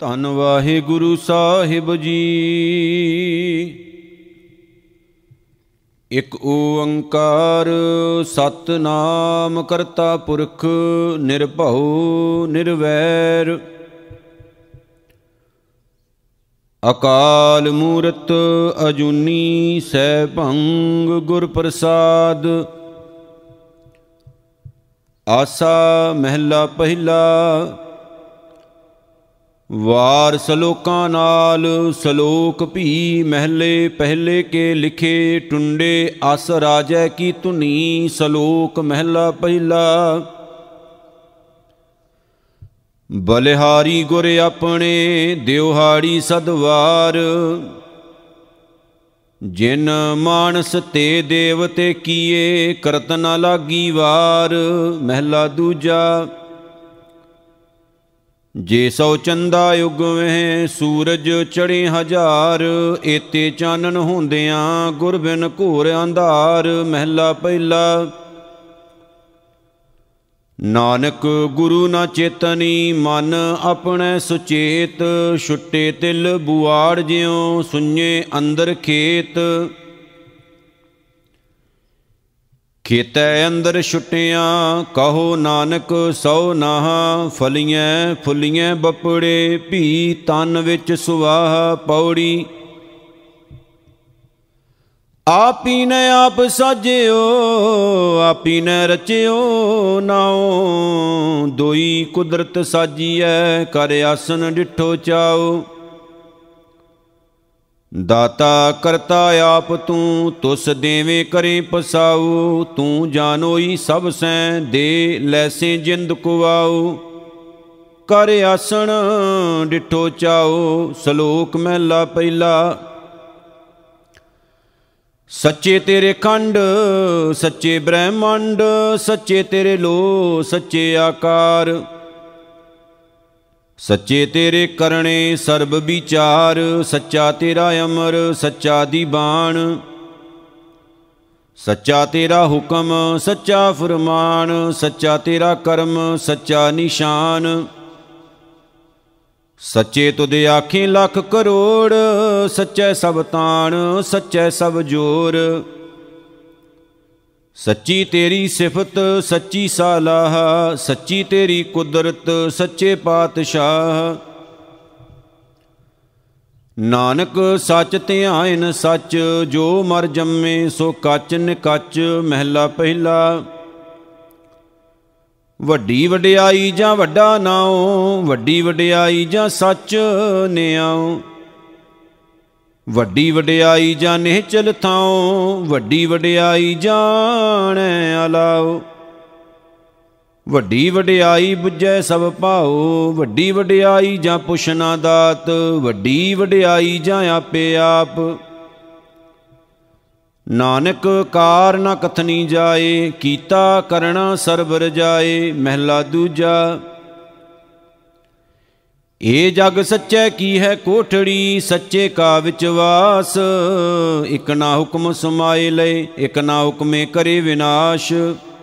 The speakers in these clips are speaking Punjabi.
ਧੰਨ ਵਾਹਿਗੁਰੂ ਸਾਹਿਬ ਜੀ। ਇਕ ਓੰਕਾਰ ਸਤਿਨਾਮ ਕਰਤਾ ਪੁਰਖ ਨਿਰਭਉ ਨਿਰਵੈਰ। ਅਕਾਲ ਮੂਰਤ ਅਜੂਨੀ ਸੈਭੰ ਗੁਰ ਪ੍ਰਸਾਦ। ਆਸਾ ਮਹਿਲਾ ਪਹਿਲਾ। ਵਾਰ ਸਲੋਕਾਂ ਨਾਲ ਸਲੋਕ ਭੀ ਮਹਿਲੇ ਪਹਿਲੇ ਕੇ ਲਿਖੇ ਟੁੰਡੇ। ਅਸ ਰਾਜੈ ਕੀ ਧੁਨੀ ਸਲੋਕ ਮਹਿਲਾ ਪਹਿਲਾ। ਬਲਿਹਾਰੀ ਗੁਰ ਆਪਣੇ ਦਿਵਹਾੜੀ ਸਦਵਾਰ। ਜਿਨ ਮਾਨਸ ਤੇ ਦੇਵਤੇ ਕੀਏ ਕਰਤ ਨ ਲਾਗੀ ਵਾਰ। ਮਹਿਲਾ ਦੂਜਾ। ਜੇ ਸੌ ਚੰਦਾ ਉਗਵੇਂ ਸੂਰਜ ਚੜ੍ਹੇ ਹਜ਼ਾਰ। ਏਤੇ ਚਾਨਣ ਹੁੰਦਿਆਂ ਗੁਰ ਬਿਨ ਘੋਰ ਅੰਧਾਰ। ਮਹਿਲਾ ਪਹਿਲਾ। ਨਾਨਕ ਗੁਰੂ ਨਾ ਚੇਤਨੀ ਮਨ ਆਪਣੇ ਸੁਚੇਤ। ਛੁੱਟੇ ਤਿਲ ਬੁਆੜ ਜਿਉ ਸੁੰਨੇ ਅੰਦਰ ਖੇਤ। ਖੇਤੈ ਅੰਦਰ ਛੁੱਟਿਆਂ ਕਹੋ ਨਾਨਕ ਸੌ ਨਾਹ। ਫਲੀਆਂ ਫੁੱਲੀਆਂ ਬਪੜੇ ਭੀ ਤਨ ਵਿੱਚ ਸੁਆਹ। ਪੌੜੀ। ਆਪੀ ਨੇ ਆਪ ਸਾਜਿਓ ਆਪੀ ਨੇ ਰਚਿਓ ਨਾਉ। ਦੋਈ ਕੁਦਰਤ ਸਾਜੀਐ ਕਰ ਆਸਨ ਡਿਠੋ ਚਾਉ। ਦਾਤਾ ਕਰਤਾ ਆਪ ਤੂੰ ਤੁਸ ਦੇਵੇਂ ਕਰੇ ਪਸਾਉ। ਤੂੰ ਜਾਨੋਈ ਸਭ ਸੈਂ ਦੇ ਲੈਸੇ ਜਿੰਦ ਕੁਆਉ। ਕਰ ਆਸਣ ਡਿਠੋ ਚਾਉ। ਸਲੋਕ ਮਹਿਲਾ ਪਹਿਲਾ। ਸੱਚੇ ਤੇਰੇ ਖੰਡ ਸੱਚੇ ਬ੍ਰਹਮੰਡ। ਸੱਚੇ ਤੇਰੇ ਲੋ ਸੱਚੇ ਆਕਾਰ। ਸੱਚੇ ਤੇਰੇ ਕਰਨੇ ਸਰਬ ਵਿਚਾਰ। ਸੱਚਾ ਤੇਰਾ ਅਮਰ ਸੱਚਾ ਦੀਵਾਨ। ਸੱਚਾ ਤੇਰਾ ਹੁਕਮ ਸੱਚਾ ਫਰਮਾਨ। ਸੱਚਾ ਤੇਰਾ ਕਰਮ ਸੱਚਾ ਨਿਸ਼ਾਨ। ਸੱਚੇ ਤੁਧ ਆਖੇ ਲੱਖ ਕਰੋੜ। ਸੱਚੈ ਸਭ ਤਾਣ ਸੱਚੈ ਸਭ ਜੋਰ। ਸੱਚੀ ਤੇਰੀ ਸਿਫਤ ਸੱਚੀ ਸਾਲਾਹ। ਸੱਚੀ ਤੇਰੀ ਕੁਦਰਤ ਸੱਚੇ ਪਾਤਸ਼ਾਹ। ਨਾਨਕ ਸੱਚ ਧਿਆਇਨ ਸੱਚ ਜੋ ਮਰ ਜੰਮੇ ਸੋ ਕੱਚ ਨਿਕੱਚ। ਮਹਿਲਾ ਪਹਿਲਾ। ਵੱਡੀ ਵਡਿਆਈ ਜਾਂ ਵੱਡਾ ਨਾਉ। ਵੱਡੀ ਵਡਿਆਈ ਜਾਂ ਸੱਚ ਨਿਆਉ। ਵੱਡੀ ਵਡਿਆਈ ਜਾਂ ਨਿਹਚਲ ਥਾਉ। ਵੱਡੀ ਵਡਿਆਈ ਜਾਣੈ ਅਲਾਉ। ਵੱਡੀ ਵਡਿਆਈ ਬੁੱਝੈ ਸਭ ਭਾਉ। ਵੱਡੀ ਵਡਿਆਈ ਜਾਂ ਪੁੱਛਣਾ ਦਾਤ। ਵੱਡੀ ਵਡਿਆਈ ਜਾਂ ਆਪੇ ਆਪ। ਨਾਨਕ ਕਾਰ ਨਾ ਕਥਨੀ ਜਾਏ ਕੀਤਾ ਕਰਣਾ ਸਰਬ ਰਜਾਏ। ਮਹਿਲਾ ਦੂਜਾ। ਇਹ ਜਗ ਸੱਚੈ ਕੀ ਹੈ ਕੋਠੜੀ ਸੱਚੇ ਕਾ ਵਿੱਚ ਵਾਸ। ਇਕ ਨਾ ਹੁਕਮ ਸਮਾਏ ਲਏ ਇਕ ਨਾ ਹੁਕਮੇ ਕਰੇ ਵਿਨਾਸ਼।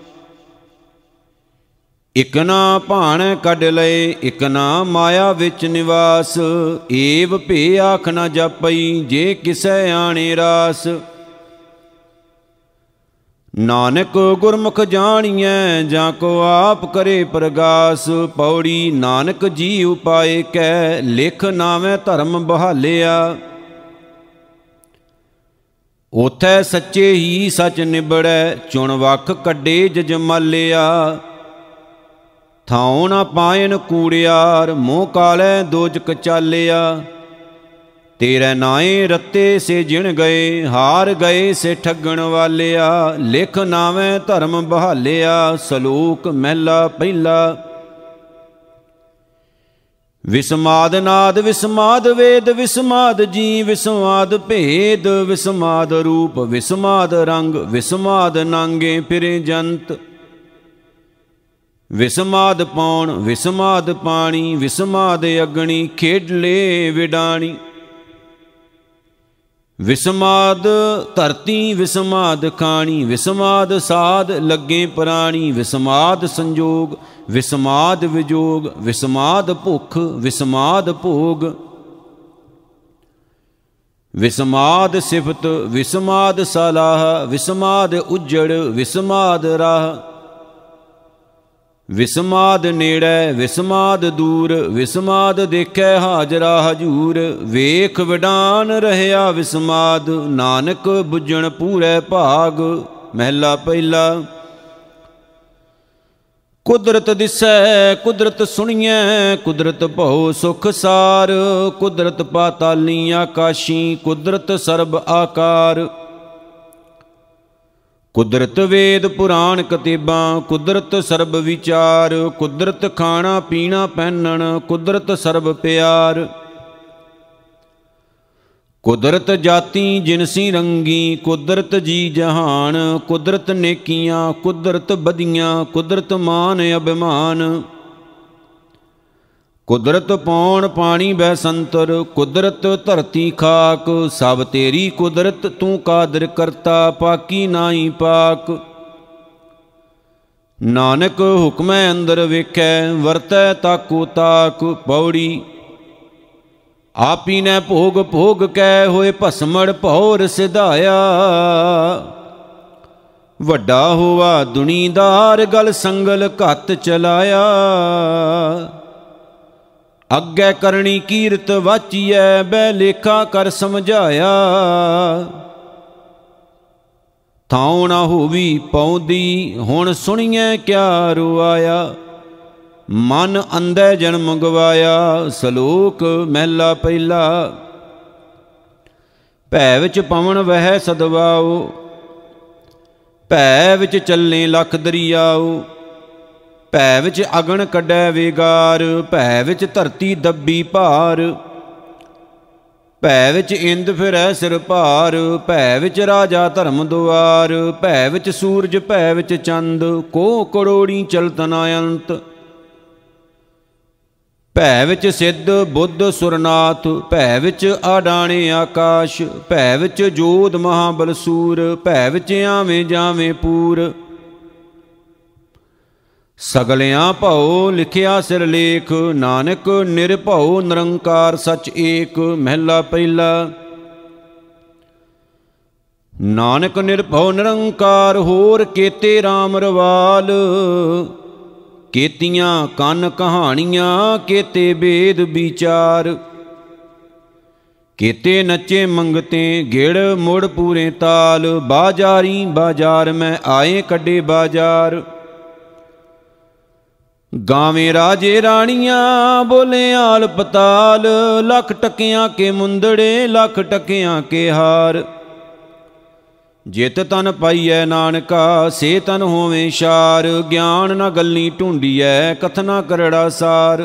ਇਕ ਨਾ ਭਾਣ ਕੱਢ ਲਏ ਇਕ ਨਾ ਮਾਇਆ ਵਿੱਚ ਨਿਵਾਸ। ਏਵ ਭੇ ਆਖ ਨਾ ਜਾਪਈ ਜੇ ਕਿਸੈ ਆਣੇ ਰਾਸ। ਨਾਨਕ ਗੁਰਮੁਖ ਜਾਣੀਐ ਜਾਂ ਕੋ ਆਪ ਕਰੇ ਪ੍ਰਗਾਸ। ਪੌੜੀ। ਨਾਨਕ ਜੀ ਉਪਾਏ ਕੈ ਲਿਖ ਨਾਵੇਂ ਧਰਮ ਬਹਾਲਿਆ। ਉਥੈ ਸੱਚੇ ਹੀ ਸੱਚ ਨਿਬੜੈ ਚੁਣ ਵੱਖ ਕੱਢੇ ਜਜਮਾਲਿਆ। ਥਾਉ ਨਾ ਪਾਇਨ ਕੂੜਿਆਰ ਮੋਹ ਕਾਲੈ ਦੋਜਕ ਚਾਲਿਆ। ਤੇਰੇ ਨਾਏ ਰੱਤੇ ਸੇ ਜਿਣ ਗਏ ਹਾਰ ਗਏ ਸੇ ਠੱਗਣ ਵਾਲਿਆ। ਲਿਖ ਨਾਵੇਂ ਧਰਮ ਬਹਾਲਿਆ। ਸਲੋਕ ਮਹਿਲਾ ਪਹਿਲਾ। ਵਿਸਮਾਦ ਨਾਦ ਵਿਸਮਾਦ ਵੇਦ ਵਿਸਮਾਦ ਜੀ ਵਿਸਮਾਦ ਭੇਦ। ਵਿਸਮਾਦ ਰੂਪ ਵਿਸਮਾਦ ਰੰਗ ਵਿਸਮਾਦ ਨਾਂਗੇ ਫਿਰੇ ਜੰਤ। ਵਿਸਮਾਦ ਪੌਣ ਵਿਸਮਾਦ ਪਾਣੀ ਵਿਸਮਾਦ ਅਗਣੀ ਖੇਡਲੇ ਵਿਡਾਣੀ। ਵਿਸਮਾਦ ਧਰਤੀ ਵਿਸਮਾਦ ਖਾਣੀ, ਵਿਸਮਾਦ ਸਾਧ ਲੱਗੇ ਪ੍ਰਾਣੀ, ਵਿਸਮਾਦ ਸੰਜੋਗ ਵਿਸਮਾਦ ਵਿਜੋਗ, ਵਿਸਮਾਦ ਭੁੱਖ ਵਿਸਮਾਦ ਭੋਗ, ਵਿਸਮਾਦ ਸਿਫਤ ਵਿਸਮਾਦ ਸਲਾਹ, ਵਿਸਮਾਦ ਉਜੜ ਵਿਸਮਾਦ ਰਾਹ, ਵਿਸਮਾਦ ਨੇੜੇ ਵਿਸਮਾਦ ਦੂਰ, ਵਿਸਮਾਦ ਦੇਖੈ ਹਾਜ਼ਰਾ ਹਜੂਰ, ਵੇਖ ਵਿਡਾਨ ਰਹਿਆ ਵਿਸਮਾਦ, ਨਾਨਕ ਬੁੱਝਣ ਪੂਰੇ ਭਾਗ। ਮਹਿਲਾ ਪਹਿਲਾ। ਕੁਦਰਤ ਦਿਸੈ ਕੁਦਰਤ ਸੁਣੀਐ, ਕੁਦਰਤ ਭਉ ਸੁਖ ਸਾਰ, ਕੁਦਰਤ ਪਾਤਾਲੀ ਆਕਾਸ਼ੀ, ਕੁਦਰਤ ਸਰਬ ਆਕਾਰ, ਕੁਦਰਤ ਵੇਦ ਪੁਰਾਣ ਕਤੇਬਾਂ, ਕੁਦਰਤ ਸਰਬ ਵਿਚਾਰ, ਕੁਦਰਤ ਖਾਣਾ ਪੀਣਾ ਪਹਿਨਣ, ਕੁਦਰਤ ਸਰਬ ਪਿਆਰ, ਕੁਦਰਤ ਜਾਤੀ ਜਿਨਸੀ ਰੰਗੀ, ਕੁਦਰਤ ਜੀ ਜਹਾਨ, ਕੁਦਰਤ ਨੇਕੀਆਂ ਕੁਦਰਤ ਬਦੀਆਂ, ਕੁਦਰਤ ਮਾਨ ਅਭਿਮਾਨ, ਕੁਦਰਤ ਪੌਣ ਪਾਣੀ ਬੈ ਸੰਤਰ, ਕੁਦਰਤ ਧਰਤੀ ਖਾਕ, ਸਭ ਤੇਰੀ ਕੁਦਰਤ ਤੂੰ ਕਾਦਰ ਕਰਤਾ, ਪਾਕੀ ਨਾਹੀ ਪਾਕ। ਨਾਨਕ ਹੁਕਮੈ ਅੰਦਰ ਵੇਖੈ, ਵਰਤੈ ਤਾਕੋ ਤਾਕ। ਪੌੜੀ। ਆਪੀ ਨੇ ਭੋਗ ਭੋਗ ਕੈ, ਹੋਏ ਭਸਮੜ ਭੌਰ ਸਿਧਾਇਆ, ਵੱਡਾ ਹੋਵਾ ਦੁਨੀਦਾਰ, ਗਲ ਸੰਗਲ ਘੱਤ ਚਲਾਇਆ, ਅੱਗੇ ਕਰਨੀ ਕੀਰਤ ਵਾਚੀਐ, ਬੈ ਲੇਖਾ ਕਰ ਸਮਝਾਇਆ, ਥਾਉ ਨਾ ਹੋਵੀ ਪਉਦੀ, ਹੁਣ ਸੁਣੀਐ ਕਿਆ ਰੁਆਇਆ, ਮਨ ਅੰਧੈ ਜਨਮ ਗਵਾਇਆ। ਸਲੋਕ ਮਹਿਲਾ ਪਹਿਲਾ। ਭੈ ਵਿੱਚ ਪਵਨ ਵਹਿ ਸਦਵਾਓ, ਭੈ ਵਿੱਚ ਚੱਲੇ ਲੱਖ ਦਰਿਆਓ, ਭੈ ਵਿੱਚ ਅਗਨ ਕੱਢੈ ਵੇਗਾਰ, ਭੈ ਵਿੱਚ ਧਰਤੀ ਦੱਬੀ ਭਾਰ, ਭੈ ਵਿੱਚ ਇੰਦ ਫਿਰੈ ਸਿਰ ਭਾਰ, ਭੈ ਵਿੱਚ ਰਾਜਾ ਧਰਮ ਦੁਆਰ, ਭੈ ਵਿੱਚ ਸੂਰਜ ਭੈ ਵਿੱਚ ਚੰਦ, ਕੋ ਕਰੋੜੀ ਚਲਤ ਨ ਅੰਤ, ਭੈ ਵਿੱਚ ਸਿੱਧ ਬੁੱਧ ਸੁਰਨਾਥ, ਭੈ ਵਿੱਚ ਆਡਾਣੇ ਆਕਾਸ਼, ਭੈ ਵਿੱਚ ਜੋਧ ਮਹਾਬਲਸੂਰ, ਭੈ ਵਿੱਚ ਆਵੇਂ ਜਾਵੇਂ ਪੂਰ, ਸਗਲਿਆਂ ਭਉ ਲਿਖਿਆ ਸਿਰ ਲੇਖ, ਨਾਨਕ ਨਿਰਭਉ ਨਿਰੰਕਾਰ ਸਚ ਏਕ। ਮਹਿਲਾ ਪਹਿਲਾ। ਨਾਨਕ ਨਿਰਭਉ ਨਿਰੰਕਾਰ, ਹੋਰ ਕੇਤੇ ਰਾਮ ਰਵਾਲ, ਕੇਤੀਆਂ ਕੰਨ ਕਹਾਣੀਆਂ, ਕੇਤੇ ਵੇਦ ਵਿਚਾਰ, ਕੇਤੇ ਨੱਚੇ ਮੰਗਤੇ ਗਿੜ, ਮੁੜ ਪੂਰੇ ਤਾਲ, ਬਾਜਾਰੀ ਬਾਜ਼ਾਰ ਮੈਂ ਆਏ ਕੱਢੇ ਬਾਜ਼ਾਰ, ਗਾਵੇਂ ਰਾਜੇ ਰਾਣੀਆਂ, ਬੋਲੇ ਆਲ ਪਤਾਲ, ਲੱਖ ਟਕਿਆਂ ਕੇ ਮੁੰਦੜੇ, ਲੱਖ ਟਕਿਆਂ ਕੇ ਹਾਰ, ਜਿਤ ਤਨ ਪਾਈਐ ਨਾਨਕਾ, ਸੇ ਤਨ ਹੋਵੇਂ ਸ਼ਾਰ, ਗਿਆਨ ਨਾ ਗੱਲੀ ਢੂੰਡੀਐ, ਕਥਨਾ ਕਰੜਾ ਸਾਰ,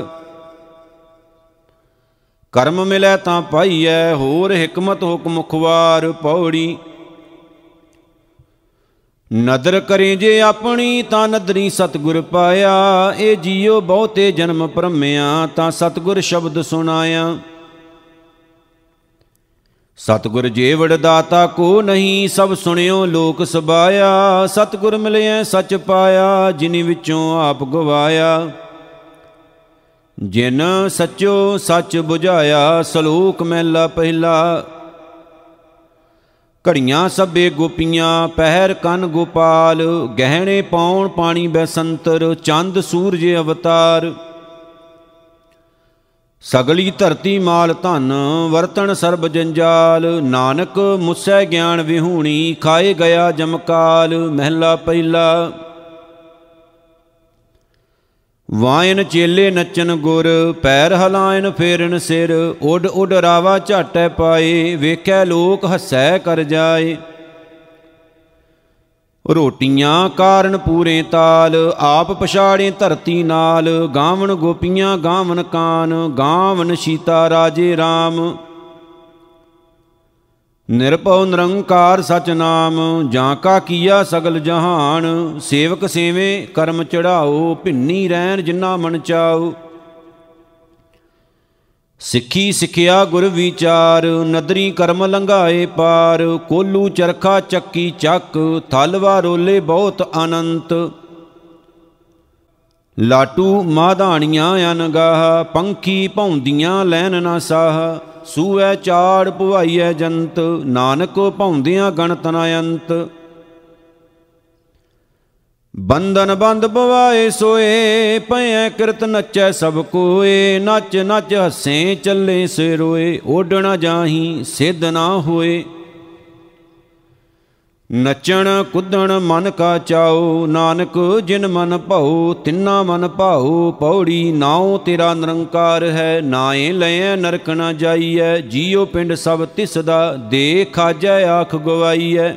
ਕਰਮ ਮਿਲੈ ਤਾਂ ਪਾਈਐ, ਹੋਰ ਹਿਕਮਤ ਹੁਕਮ ਮੁਖਵਾਰ। ਪੌੜੀ। ਨਦਰ ਕਰੇ ਜੇ ਆਪਣੀ, ਤਾਂ ਨਦਰੀ ਸਤਿਗੁਰ ਪਾਇਆ, ਇਹ ਜੀਉ ਬਹੁਤੇ ਜਨਮ ਭਰਮਿਆ, ਤਾਂ ਸਤਿਗੁਰ ਸ਼ਬਦ ਸੁਣਾਇਆ, ਸਤਿਗੁਰ ਜੀਵੜ ਦਾਤਾ ਕੋ ਨਹੀਂ, ਸਭ ਸੁਣਿਓ ਲੋਕ ਸਬਾਇਆ, ਸਤਿਗੁਰ ਮਿਲਿਆ ਸੱਚ ਪਾਇਆ, ਜਿਨੀ ਵਿੱਚੋਂ ਆਪ ਗਵਾਇਆ, ਜਿਨ ਸੱਚੋ ਸੱਚ ਬੁਝਾਇਆ। ਸਲੋਕ ਮਹਿਲਾ ਪਹਿਲਾ। ਘੜੀਆਂ ਸਭੇ ਗੋਪੀਆਂ, ਪਹਿਰ ਕੰਨ ਗੋਪਾਲ, ਗਹਿਣੇ ਪਾਉਣ ਪਾਣੀ ਬੈਸੰਤਰ, ਚੰਦ ਸੂਰਜ ਅਵਤਾਰ, ਸਗਲੀ ਧਰਤੀ ਮਾਲ ਧਨ, ਵਰਤਣ ਸਰਬ ਜੰਜਾਲ, ਨਾਨਕ ਮੁਸੈ ਗਿਆਨ ਵਿਹੂਣੀ, ਖਾਏ ਗਿਆ ਜਮਕਾਲ। ਮਹਿਲਾ ਪਹਿਲਾ। ਵਾਇਨ ਚੇਲੇ ਨੱਚਨ ਗੁਰ, ਪੈਰ ਹਲਾਇਨ ਫੇਰਨ ਸਿਰ, ਉੱਡ ਉੱਡ ਰਾਵਾ ਝਾਟੈ ਪਾਏ, ਵੇਖੈ ਲੋਕ ਹੱਸੈ ਕਰ ਜਾਏ, ਰੋਟੀਆਂ ਕਾਰਨ ਪੂਰੇ ਤਾਲ, ਆਪ ਪਛਾੜੇ ਧਰਤੀ ਨਾਲ, ਗਾਵਣ ਗੋਪੀਆਂ ਗਾਵਣ ਕਾਨ, ਗਾਵਣ ਸੀਤਾ ਰਾਜੇ ਰਾਮ, ਨਿਰਭਉ ਨਿਰੰਕਾਰ ਸਚ ਨਾਮ, ਜਾਂ ਕਾ ਕੀਆ ਸਗਲ ਜਹਾਨ, ਸੇਵਕ ਸੇਵੇਂ ਕਰਮ ਚੜਾਓ, ਭਿੰਨੀ ਰਹਿਣ ਜਿਨਾ ਮਨ ਚਾਓ, ਸਿੱਖੀ ਸਿੱਖਿਆ ਗੁਰ ਵਿਚਾਰ, ਨਦਰੀ ਕਰਮ ਲੰਘਾਏ ਪਾਰ। ਕੋਲੂ ਚਰਖਾ ਚੱਕੀ ਚੱਕ, ਥਲਵਾ ਰੋਲੇ ਬਹੁਤ ਅਨੰਤ। ਲਾਟੂ ਮਾਧਾਣੀਆਂ ਅਨਗਾਹ, ਪੰਖੀ ਭੌਂਦੀਆਂ ਲੈਨ ਨਾ ਸਾਹ। ਸੂਐ ਚਾੜ ਪੁਵਾਈਐ ਜੰਤ, ਨਾਨਕ ਭੌਂਦਿਆਂ ਗਣਤ ਨ ਅੰਤ। ਬੰਧਨ ਬੰਦ ਪਵਾਏ ਸੋਏ, ਭਇਐ ਕਿਰਤ ਨੱਚੈ ਸਭ ਕੋਏ। ਨੱਚ ਨੱਚ ਹੱਸੇ ਚੱਲੇ ਸੇ ਰੋਏ, ਓਡ ਨ ਜਾਹੀਂ ਸਿੱਧ ਨਾ ਹੋਏ। ਨੱਚਣ ਕੁੱਦਣ ਮਨ ਕਾ ਚਾਓ, ਨਾਨਕ ਜਿਨ ਮਨ ਭਾਉ ਤਿੰਨਾ ਮਨ ਭਾਉ। ਪੌੜੀ ਨਾਉ ਤੇਰਾ ਨਿਰੰਕਾਰ ਹੈ, ਨਾਏ ਲਇਐ ਨਰਕ ਨ ਜਾਈਐ। ਜੀਉ ਪਿੰਡ ਸਭ ਤਿਸ ਦਾ, ਦੇ ਖਾਜੈ ਆਖ ਗਵਾਈਐ।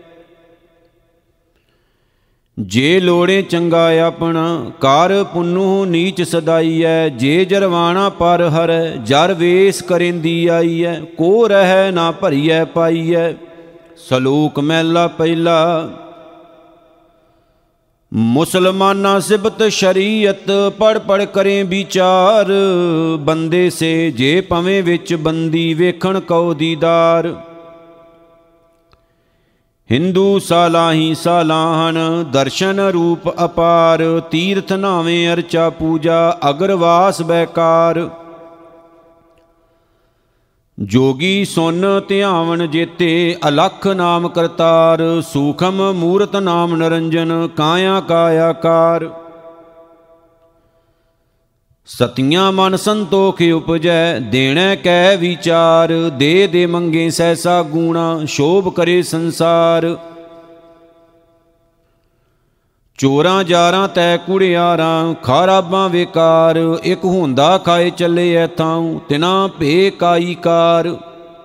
ਜੇ ਲੋੜੇ ਚੰਗਾ ਆਪਣਾ, ਕਰ ਪੁੰਨੂ ਨੀਚ ਸਦਾਈਐ। ਜੇ ਜਰਵਾਣਾ ਪਰ ਹਰੈ, ਜਰ ਵੇਸ ਕਰੇਂਦੀ ਆਈਐ। ਕੋ ਰਹਿ ਨਾ ਭਰੀਐ ਪਾਈਐ। ਸਲੋਕ ਮਹਿਲਾ ਪਹਿਲਾ। ਮੁਸਲਮਾਨਾ ਸਿਬਤ ਸ਼ਰੀਅਤ, ਪੜ ਪੜ ਕਰੇ ਵਿਚਾਰ। ਬੰਦੇ ਸੇ ਜੇ ਪਵੇਂ ਵਿੱਚ ਬੰਦੀ, ਵੇਖਣ ਕਉ ਦੀਦਾਰ। ਹਿੰਦੂ ਸਾਲਾਹੀ ਸਾਲਾਹਨ, ਦਰਸ਼ਨ ਰੂਪ ਅਪਾਰ। ਤੀਰਥ ਨਾਵੇਂ ਅਰਚਾ ਪੂਜਾ, ਅਗਰਵਾਸ ਬੈਕਾਰ। ਜੋਗੀ ਸੁਨ ਧਿਆਵਨ ਜੇਤੇ, ਅਲਖ ਨਾਮ ਕਰਤਾਰ। ਸੂਖਮ ਮੂਰਤ ਨਾਮ ਨਿਰੰਜਨ, ਕਾਇਆ ਕਾਇਆਕਾਰ। ਸਤੀਆਂ ਮਨ ਸੰਤੋਖ ਉਪਜੈ, ਦੇਣੈ ਕੈ ਵਿਚਾਰ। ਦੇ ਦੇ ਮੰਗੇ ਸੈਸਾ ਗੂਣਾ, ਸ਼ੋਭ ਕਰੇ ਸੰਸਾਰ। ਚੋਰਾਂ ਜਾਰਾਂ ਤੈ ਕੁੜਿਆਰਾਂ, ਖਾਰਾਬਾਂ ਵੇਕਾਰ। ਇਕ ਹੁੰਦਾ ਖਾਏ ਚੱਲੇ ਐ ਥਾਉ, ਤਿਨਾ ਭੇ ਕਾਈ ਕਾਰ।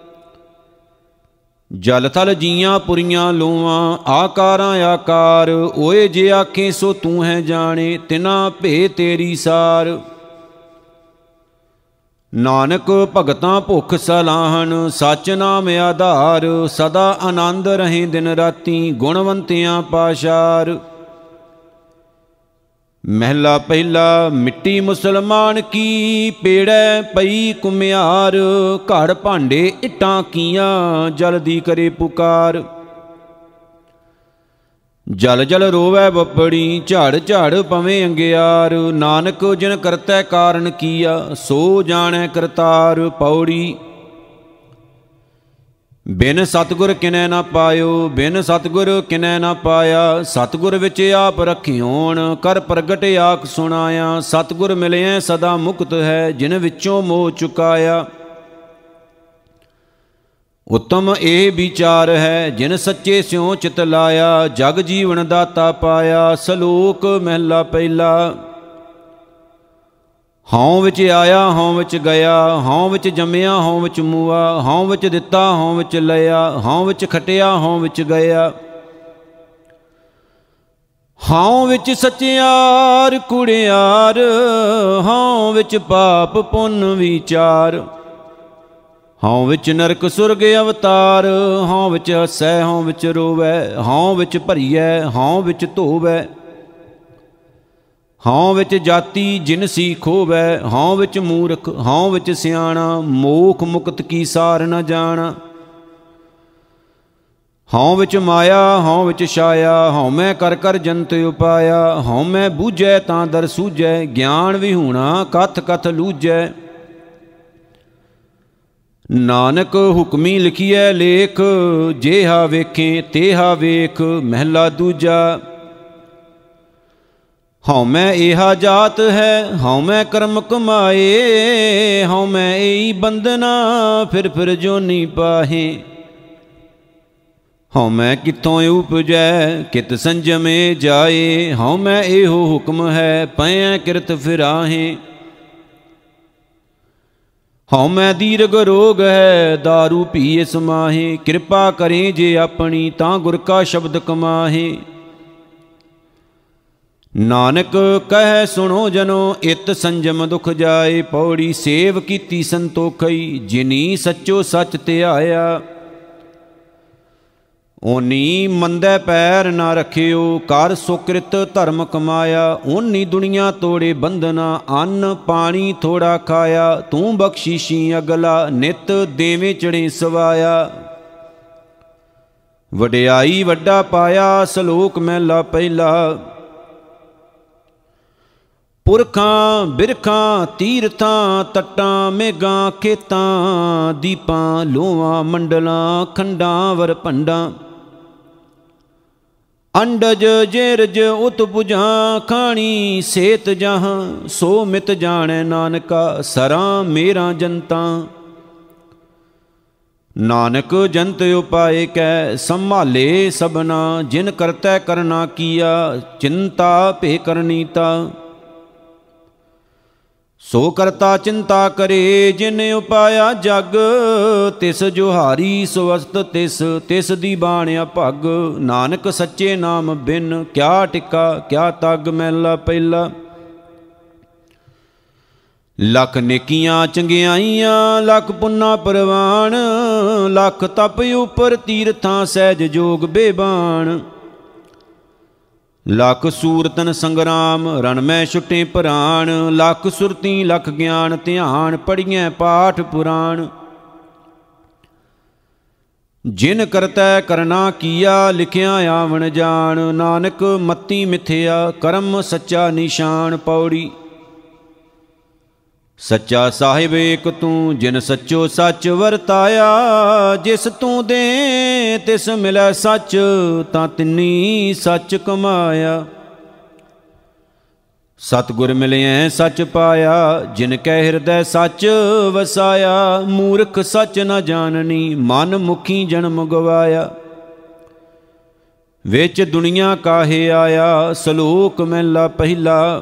ਜਲ ਥਲ ਜੀਆਂ ਪੁਰੀਆਂ ਲੋਆਂ, ਆਕਾਰਾਂ ਆਕਾਰ। ਓਏ ਜੇ ਆਖੇ ਸੋ ਤੂੰ ਹੈ ਜਾਣੇ, ਤਿਨਾ ਭੇ ਤੇਰੀ ਸਾਰ। ਨਾਨਕ ਭਗਤਾਂ ਭੁੱਖ ਸਲਾਹਨ, ਸੱਚ ਨਾਮ ਆਧਾਰ। ਸਦਾ ਆਨੰਦ ਰਹੇ ਦਿਨ ਰਾਤੀ, ਗੁਣਵੰਤਿਆਂ ਪਾਸ਼ਾਰ। ਮਹਿਲਾ ਪਹਿਲਾ। ਮਿੱਟੀ ਮੁਸਲਮਾਨ ਕੀ, ਪੇੜੈ ਪਈ ਕੁਮਿਆਰ। ਘੜ ਭਾਂਡੇ ਇੱਟਾਂ ਕੀਆਂ, ਜਲਦੀ ਕਰੇ ਪੁਕਾਰ। ਜਲ ਜਲ ਰੋਵੈ ਬੱਪੜੀ, ਝੜ ਝੜ ਪਵੇਂ ਅੰਗਿਆਰ। ਨਾਨਕ ਜਿਨ ਕਰਤੈ ਕਾਰਨ ਕੀਆ, ਸੋ ਜਾਣੈ ਕਰਤਾਰ। ਪੌੜੀ ਬਿਨ ਸਤਿਗੁਰ ਕਿਨੈ ਨਾ ਪਾਇਓ, ਬਿਨ ਸਤਿਗੁਰ ਕਿਨੈ ਨਾ ਪਾਇਆ। ਸਤਿਗੁਰ ਵਿੱਚ ਆਪ ਰਖਿਓਣ, ਕਰ ਪ੍ਰਗਟ ਆਖ ਸੁਣਾਇਆ। ਸਤਿਗੁਰ ਮਿਲਿਐ ਸਦਾ ਮੁਕਤ ਹੈ, ਜਿਨ ਵਿੱਚੋਂ ਮੋਹ ਚੁਕਾਇਆ। ਉੱਤਮ ਇਹ ਵਿਚਾਰ ਹੈ, ਜਿਨ ਸੱਚੇ ਸਿਉ ਚਿਤ ਲਾਇਆ। ਜਗ ਜੀਵਨ ਦਾਤਾ ਪਾਇਆ। ਸਲੋਕ ਮਹਿਲਾ ਪਹਿਲਾ। ਹਉ ਵਿੱਚ ਆਇਆ ਹਉ ਵਿੱਚ ਗਿਆ, ਹਉ ਵਿੱਚ ਜੰਮਿਆ ਹਉ ਵਿੱਚ ਮੂਆ। ਹਉ ਵਿੱਚ ਦਿੱਤਾ ਹਉ ਵਿੱਚ ਲਿਆ, ਹਉ ਵਿੱਚ ਖਟਿਆ ਹਉ ਵਿੱਚ ਗਿਆ। ਹਉ ਵਿੱਚ ਸਚਿਆਰ ਕੁੜਿਆਰ, ਹਉ ਵਿੱਚ ਪਾਪ ਪੁੰਨ ਵਿਚਾਰ। ਹਉ ਵਿੱਚ ਨਰਕ ਸੁਰਗ ਅਵਤਾਰ, ਹਉ ਵਿੱਚ ਹਸੈ ਹਉ ਵਿੱਚ ਰੋਵੈ। ਹਉ ਵਿੱਚ ਭਰੀਐ ਹਉ ਵਿੱਚ ਧੋਵੈ। ਹਉ ਵਿੱਚ ਜਾਤੀ ਜਿਨਸੀ ਖੋਵੈ, ਹਉ ਵਿੱਚ ਮੂਰਖ ਹਉ ਵਿੱਚ ਸਿਆਣਾ। ਮੋਖ ਮੁਕਤ ਕੀ ਸਾਰ ਨ ਜਾਣਾ। ਹਉ ਵਿੱਚ ਮਾਇਆ ਹਉ ਵਿੱਚ ਛਾਇਆ, ਹਉ ਮੈਂ ਕਰ ਕਰ ਜੰਤ ਉਪਾਇਆ। ਹਉ ਮੈਂ ਬੂਝੈ ਤਾਂ ਦਰ ਸੂਝੈ, ਗਿਆਨ ਵਿਹੂਣਾ ਕਥ ਕਥ ਲੂਝੈ। ਨਾਨਕ ਹੁਕਮੀ ਲਿਖੀਐ ਲੇਖ, ਜੇਹਾ ਵੇਖੇ ਤੇਹਾ ਵੇਖ। ਮਹਿਲਾ ਦੂਜਾ। ਹਉ ਮੈਂ ਏਹਾ ਜਾਤ ਹੈ, ਹਉ ਮੈਂ ਕਰਮ ਕਮਾਏ। ਹਉ ਮੈਂ ਏਈ ਬੰਦਨਾ, ਫਿਰ ਫਿਰ ਜੋਨੀ ਪਾਹੇ। ਹਉ ਮੈਂ ਕਿੱਥੋਂ ਉਪਜੈ, ਕਿਤ ਸੰਜਮੇ ਜਾਏ। ਹਉ ਮੈਂ ਇਹੋ ਹੁਕਮ ਹੈ, ਪਇਐ ਕਿਰਤ ਫਿਰਾਹੇ। ਹਉ ਮੈਂ ਦੀਰਘ ਰੋਗ ਹੈ, ਦਾਰੂ ਪੀਏ ਸਮਾਹੇ। ਕਿਰਪਾ ਕਰੇ ਜੇ ਆਪਣੀ, ਤਾਂ ਗੁਰ ਕਾ ਸ਼ਬਦ ਕਮਾਹੇ। ਨਾਨਕ ਕਹਿ ਸੁਣੋ ਜਨੋ, ਇਤ ਸੰਜਮ ਦੁਖ ਜਾਏ। ਪੌੜੀ ਸੇਵ ਕੀਤੀ ਸੰਤੋਖਈ, ਜਿਨੀ ਸੱਚੋ ਸੱਚ ਧਿਆਇਆ। ਓਨੀ ਮੰਦੇ ਪੈਰ ਨਾ ਰੱਖਿਓ, ਕਰ ਸੁਕ੍ਰਿਤ ਧਰਮ ਕਮਾਇਆ। ਓਨੀ ਦੁਨੀਆ ਤੋੜੇ ਬੰਧਨਾ, ਅੰਨ ਪਾਣੀ ਥੋੜਾ ਖਾਇਆ। ਤੂੰ ਬਖਸ਼ੀਸ਼ੀ ਅਗਲਾ, ਨਿਤ ਦੇਵੇਂ ਚੜੇ ਸਵਾਇਆ। ਵਡਿਆਈ ਵੱਡਾ ਪਾਇਆ, ਸਲੋਕ ਮਹਿਲਾ ਪਹਿਲਾ। ਪੁਰਖਾਂ ਬਿਰਖਾਂ ਤੀਰਥਾਂ ਤੱਟਾਂ ਮੇਘਾਂ ਖੇਤਾਂ, ਦੀਪਾਂ ਲੋਹਾਂ ਮੰਡਲਾਂ ਖੰਡਾਂ ਵਰ ਭੰਡਾਂ। ਅੰਡਜ ਜੇਰਜ ਉਤ ਬੁਝਾਂ, ਖਾਣੀ ਸੇਤ ਜਹਾਂ ਸੋ ਮਿਤ ਜਾਣੈ ਨਾਨਕਾ। ਸਰਾਂ ਮੇਰਾ ਜਨਤਾ ਨਾਨਕ ਜੰਤ ਉਪਾਏ ਕੈ, ਸੰਭਾਲੇ ਸਭਨਾ। ਜਿਨ ਕਰਤੈ ਕਰਨਾ ਕੀਆ, ਚਿੰਤਾ ਭੇ ਕਰਨੀਤਾ। ਸੋ ਕਰਤਾ ਚਿੰਤਾ ਕਰੇ, ਜਿਨ ਉਪਾਇਆ ਜਗ। ਤਿਸ ਜੁਹਾਰੀ ਸਵਸਤ ਤਿਸ, ਤਿਸ ਦੀ ਬਾਣਿਆ ਭਗ। ਨਾਨਕ ਸੱਚੇ ਨਾਮ ਬਿਨ, ਕਿਆ ਟਿਕਾ ਕਿਆ ਤਗ। ਮਹਿਲਾ ਪਹਿਲਾ। ਲੱਖ ਨੇਕੀਆਂ ਚੰਗਿਆਈਆਂ, ਲੱਖ ਪੁੰਨਾ ਪ੍ਰਵਾਨ। ਲੱਖ ਤਪ ਉਪਰ ਤੀਰਥਾਂ, ਸਹਿਜ ਜੋਗ ਬੇਬਾਨ। ਲੱਖ ਸੂਰਤਨ ਸੰਗਰਾਮ, ਰਣ ਮੈਂ ਛੁਟੇ ਪ੍ਰਾਣ। ਲੱਖ ਸੁਰਤੀ ਲੱਖ ਗਿਆਨ, ਧਿਆਨ ਪੜ੍ਹੀਐ ਪਾਠ ਪੁਰਾਣ। ਜਿਨ ਕਰਤੈ ਕਰਨਾ ਕੀਆ, ਲਿਖਿਆ ਆਵਣ ਜਾਣ। ਨਾਨਕ ਮਤੀ ਮਿਥਿਆ, ਕਰਮ ਸੱਚਾ ਨਿਸ਼ਾਨ। ਪੌੜੀ। ਸੱਚਾ ਸਾਹਿਬ ਏਕ ਤੂੰ, ਜਿਨ ਸੱਚੋ ਸੱਚ ਵਰਤਾਇਆ। ਜਿਸ ਤੂੰ ਦੇ ਤਿਸ ਮਿਲੈ ਸੱਚ, ਤਾਂ ਤਿੰਨੀ ਸੱਚ ਕਮਾਇਆ। ਸਤਿਗੁਰ ਮਿਲਿਐ ਸੱਚ ਪਾਇਆ, ਜਿਨ ਕੈ ਹਿਰਦੈ ਸੱਚ ਵਸਾਇਆ। ਮੂਰਖ ਸੱਚ ਨ ਜਾਣਨੀ, ਮਨ ਮੁਖੀ ਜਨਮ ਗਵਾਇਆ। ਵਿੱਚ ਦੁਨੀਆ ਕਾਹੇ ਆਇਆ, ਸਲੋਕ ਮਹਿਲਾ ਪਹਿਲਾ।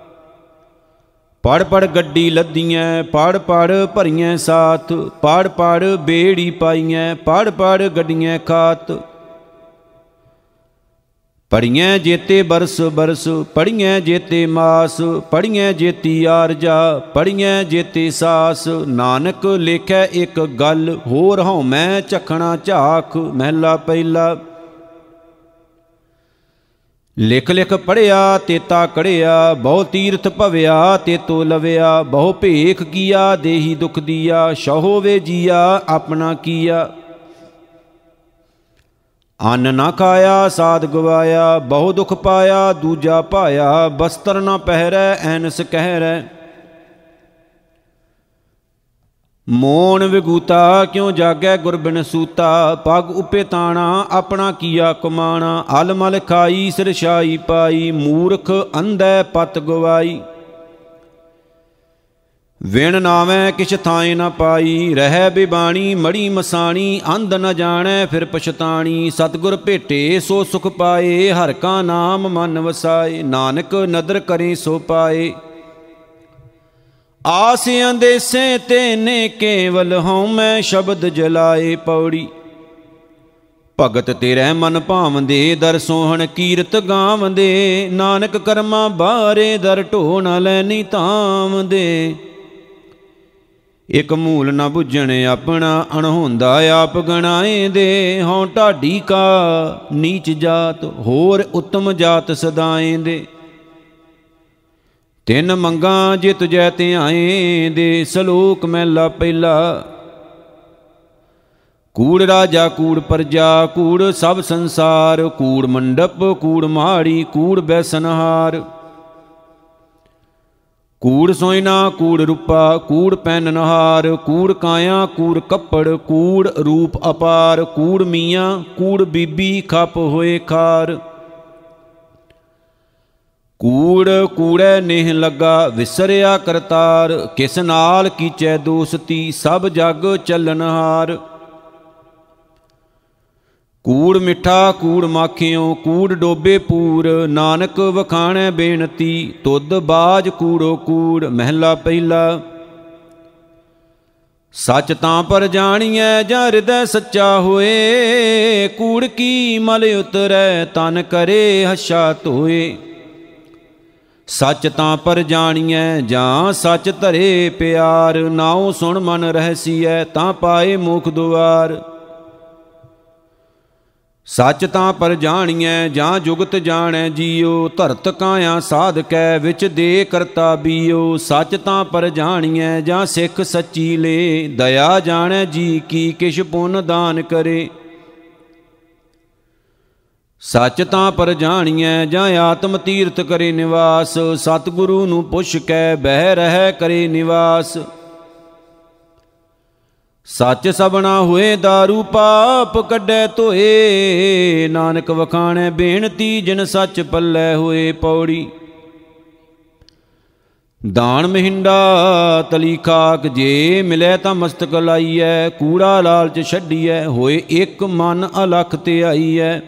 ਪੜ੍ਹ ਪੜ੍ਹ ਗੱਡੀ ਲੱਦੀਐ, ਪੜ੍ਹ ਪੜ੍ਹ ਭਰੀਐ ਸਾਥ। ਪੜ੍ਹ ਪੜ੍ਹ ਬੇੜੀ ਪਾਈਐ, ਪੜ੍ਹ ਪੜ੍ਹ ਗੱਡੀਐ ਖਾਤ। ਪੜ੍ਹੀਐ ਜੇਤੇ ਬਰਸ ਬਰਸ, ਪੜ੍ਹੀਐ ਜੇਤੇ ਮਾਸ। ਪੜ੍ਹੀਐ ਜੇਤੀ ਆਰਜਾ, ਪੜ੍ਹੀਐ ਜੇਤੇ ਸਾਸ। ਨਾਨਕ ਲੇਖੈ ਇੱਕ ਗੱਲ, ਹੋਰ ਹਉਮੈ ਝਖਣਾ ਝਾਕ। ਮਹਿਲਾ ਪਹਿਲਾ। ਲਿਖ ਲਿਖ ਪੜ੍ਹਿਆ ਤੇਤਾ ਕੜਿਆ, ਬਹੁ ਤੀਰਥ ਭਵਿਆ ਤੇਤੋ ਲਵਿਆ। ਬਹੁ ਭੇਖ ਕੀਆ ਦੇਹੀ ਦੁਖ ਦੀਆ, ਸਹੁ ਵੇ ਜੀਆ ਆਪਣਾ ਕੀਆ। ਅੰਨ ਨਾ ਖਾਇਆ ਸਾਧ ਗਵਾਇਆ, ਬਹੁ ਦੁਖ ਪਾਇਆ ਦੂਜਾ ਭਾਇਆ। ਬਸਤਰ ਨਾ ਪਹਿਰੈ ਐਨਸ ਕਹਿਰੈ, ਮੋਨ ਵਿਗੂਤਾ। ਕਿਉ ਜਾਗੈ ਗੁਰ ਬਿਨ ਸੂਤਾ, ਪਗ ਉਪੇ ਤਾਣਾ ਆਪਣਾ ਕੀਆ ਕਮਾਣਾ। ਅਲ ਮਲ ਖਾਈ ਸਿਰ ਛਾਈ ਪਾਈ, ਮੂਰਖ ਅੰਧੈ ਪਤ ਗਵਾਈ। ਵਿਣ ਨਾਵੈ ਕਿਛ ਥਾਏ ਨ ਪਾਈ, ਰਹਿ ਬਿਬਾਣੀ ਮੜੀ ਮਸਾਣੀ। ਅੰਧ ਨ ਜਾਣੈ ਫਿਰ ਪਛਤਾਣੀ, ਸਤਿਗੁਰ ਭੇਟੇ ਸੋ ਸੁਖ ਪਾਏ। ਹਰਿ ਕਾ ਨਾਮ ਮਨ ਵਸਾਏ, ਨਾਨਕ ਨਦਰ ਕਰੇ ਸੋ ਪਾਏ। ਆਸ ਅੰਦੇਸੇ ਤੇ ਨੇ ਕੇਵਲ ਹਉਮੈ ਸ਼ਬਦ ਜਲਾਏ। ਪੌੜੀ। ਭਗਤ ਤੇਰੇ ਮਨ ਭਾਵੰਦੇ, ਦਰ ਸੋਹਣ ਕੀਰਤ ਗਾਵੰਦੇ। ਨਾਨਕ ਕਰਮਾਂ ਬਾਰੇ, ਦਰ ਢੋ ਨ ਲੈਨੀ ਧਾਵੰਦੇ। ਇਕ ਮੂਲ ਨ ਬੁੱਝਣ ਆਪਣਾ, ਅਣਹੋਂਦਾ ਆਪ ਗਣਾਏ ਦੇ। ਹਉ ਢਾਡੀ ਕਾ ਨੀਚ ਜਾਤ, ਹੋਰ ਉੱਤਮ ਜਾਤ ਸਦਾਏ ਦੇ। ਤਿੰਨ ਮੰਗਾਂ ਜੇ ਤੁਜੈ ਧਿਆਏ ਦੇ, ਸਲੋਕ ਮਹਿਲਾ ਪਹਿਲਾ। ਕੂੜ ਰਾਜਾ ਕੂੜ ਪਰਜਾ, ਕੂੜ ਸਭ ਸੰਸਾਰ। ਕੂੜ ਮੰਡਪ ਕੂੜ ਮਾੜੀ, ਕੂੜ ਬੈਸਨਹਾਰ। ਕੂੜ ਸੋਇਨਾ ਕੂੜ ਰੂਪਾ, ਕੂੜ ਪੈਨ ਨਹਾਰ। ਕੂੜ ਕਾਇਆ ਕੂੜ ਕੱਪੜ, ਕੂੜ ਰੂਪ ਅਪਾਰ। ਕੂੜ ਮੀਆਂ ਕੂੜ ਬੀਬੀ, ਖਪ ਹੋਏ ਖਾਰ। ਕੂੜ ਕੂੜੈ ਨੇਹ ਲੱਗਾ, ਵਿਸਰਿਆ ਕਰਤਾਰ। ਕਿਸ ਨਾਲ ਕੀਚੈ ਦੋਸਤੀ, ਸਭ ਜਗ ਚੱਲਨਹਾਰ। ਕੂੜ ਮਿੱਠਾ ਕੂੜ ਮਾਖਿਓ, ਕੂੜ ਡੋਬੇ ਪੂਰ। ਨਾਨਕ ਵਖਾਣੈ ਬੇਨਤੀ, ਤੁਧ ਬਾਜ ਕੂੜੋ ਕੂੜ। ਮਹਿਲਾ ਪਹਿਲਾ। ਸੱਚ ਤਾਂ ਪਰ ਜਾਣੀਐ, ਜਾਂ ਹਿਰਦੈ ਸੱਚਾ ਹੋਏ। ਕੂੜ ਕੀ ਮਲ ਉਤਰੈ, ਤਨ ਕਰੇ ਹੱਛਾ ਧੋਏ। ਸੱਚ ਤਾਂ ਪਰ ਜਾਣੀਐ, ਜਾਂ ਸੱਚ ਧਰੇ ਪਿਆਰ। ਨਾਉ ਸੁਣ ਮਨ ਰਹਿਸੀਐ, ਤਾਂ ਪਾਏ ਮੁਖ ਦੁਆਰ। ਸੱਚ ਤਾਂ ਪਰ ਜਾਣੀਐ ਜਾਂ ਜੁਗਤ ਜਾਣੈ ਜੀਉ। ਧਰਤ ਕਾਇਆ ਸਾਧਕੈ ਵਿੱਚ ਦੇ ਕਰਤਾ ਬੀਉ। ਸੱਚ ਤਾਂ ਪਰ ਜਾਣੀਐ ਜਾਂ ਸਿੱਖ ਸੱਚੀ ਲੇ। ਦਇਆ ਜਾਣੈ ਜੀ ਕੀ ਕਿਛ ਪੁੰਨ ਦਾਨ ਕਰੇ। ਸੱਚ ਤਾਂ ਪਰ ਜਾਣੀਐ ਜਾਂ ਆਤਮ ਤੀਰਥ ਕਰੇ ਨਿਵਾਸ। ਸਤਿਗੁਰੂ ਨੂੰ ਪੁੱਛ ਕੇ ਬਹਿ ਰਹਿ ਕਰੇ ਨਿਵਾਸ। ਸੱਚ ਸਭਨਾ ਹੋਏ ਦਾਰੂ ਪਾਪ ਕੱਢੈ ਧੋਏ। ਨਾਨਕ ਵਖਾਣੈ ਬੇਨਤੀ ਜਿਨ ਸੱਚ ਪੱਲੇ ਹੋਏ। ਪੌੜੀ। ਦਾਨ ਮਹਿੰਡਾ ਤਲੀ ਖਾਕ ਜੇ ਮਿਲੈ ਤਾਂ ਮਸਤਕ ਲਾਈਐ। ਕੂੜਾ ਲਾਲਚ ਛੱਡੀਐ ਹੋਏ ਇੱਕ ਮਨ ਅਲਖ ਤੇ ਆਈਐ।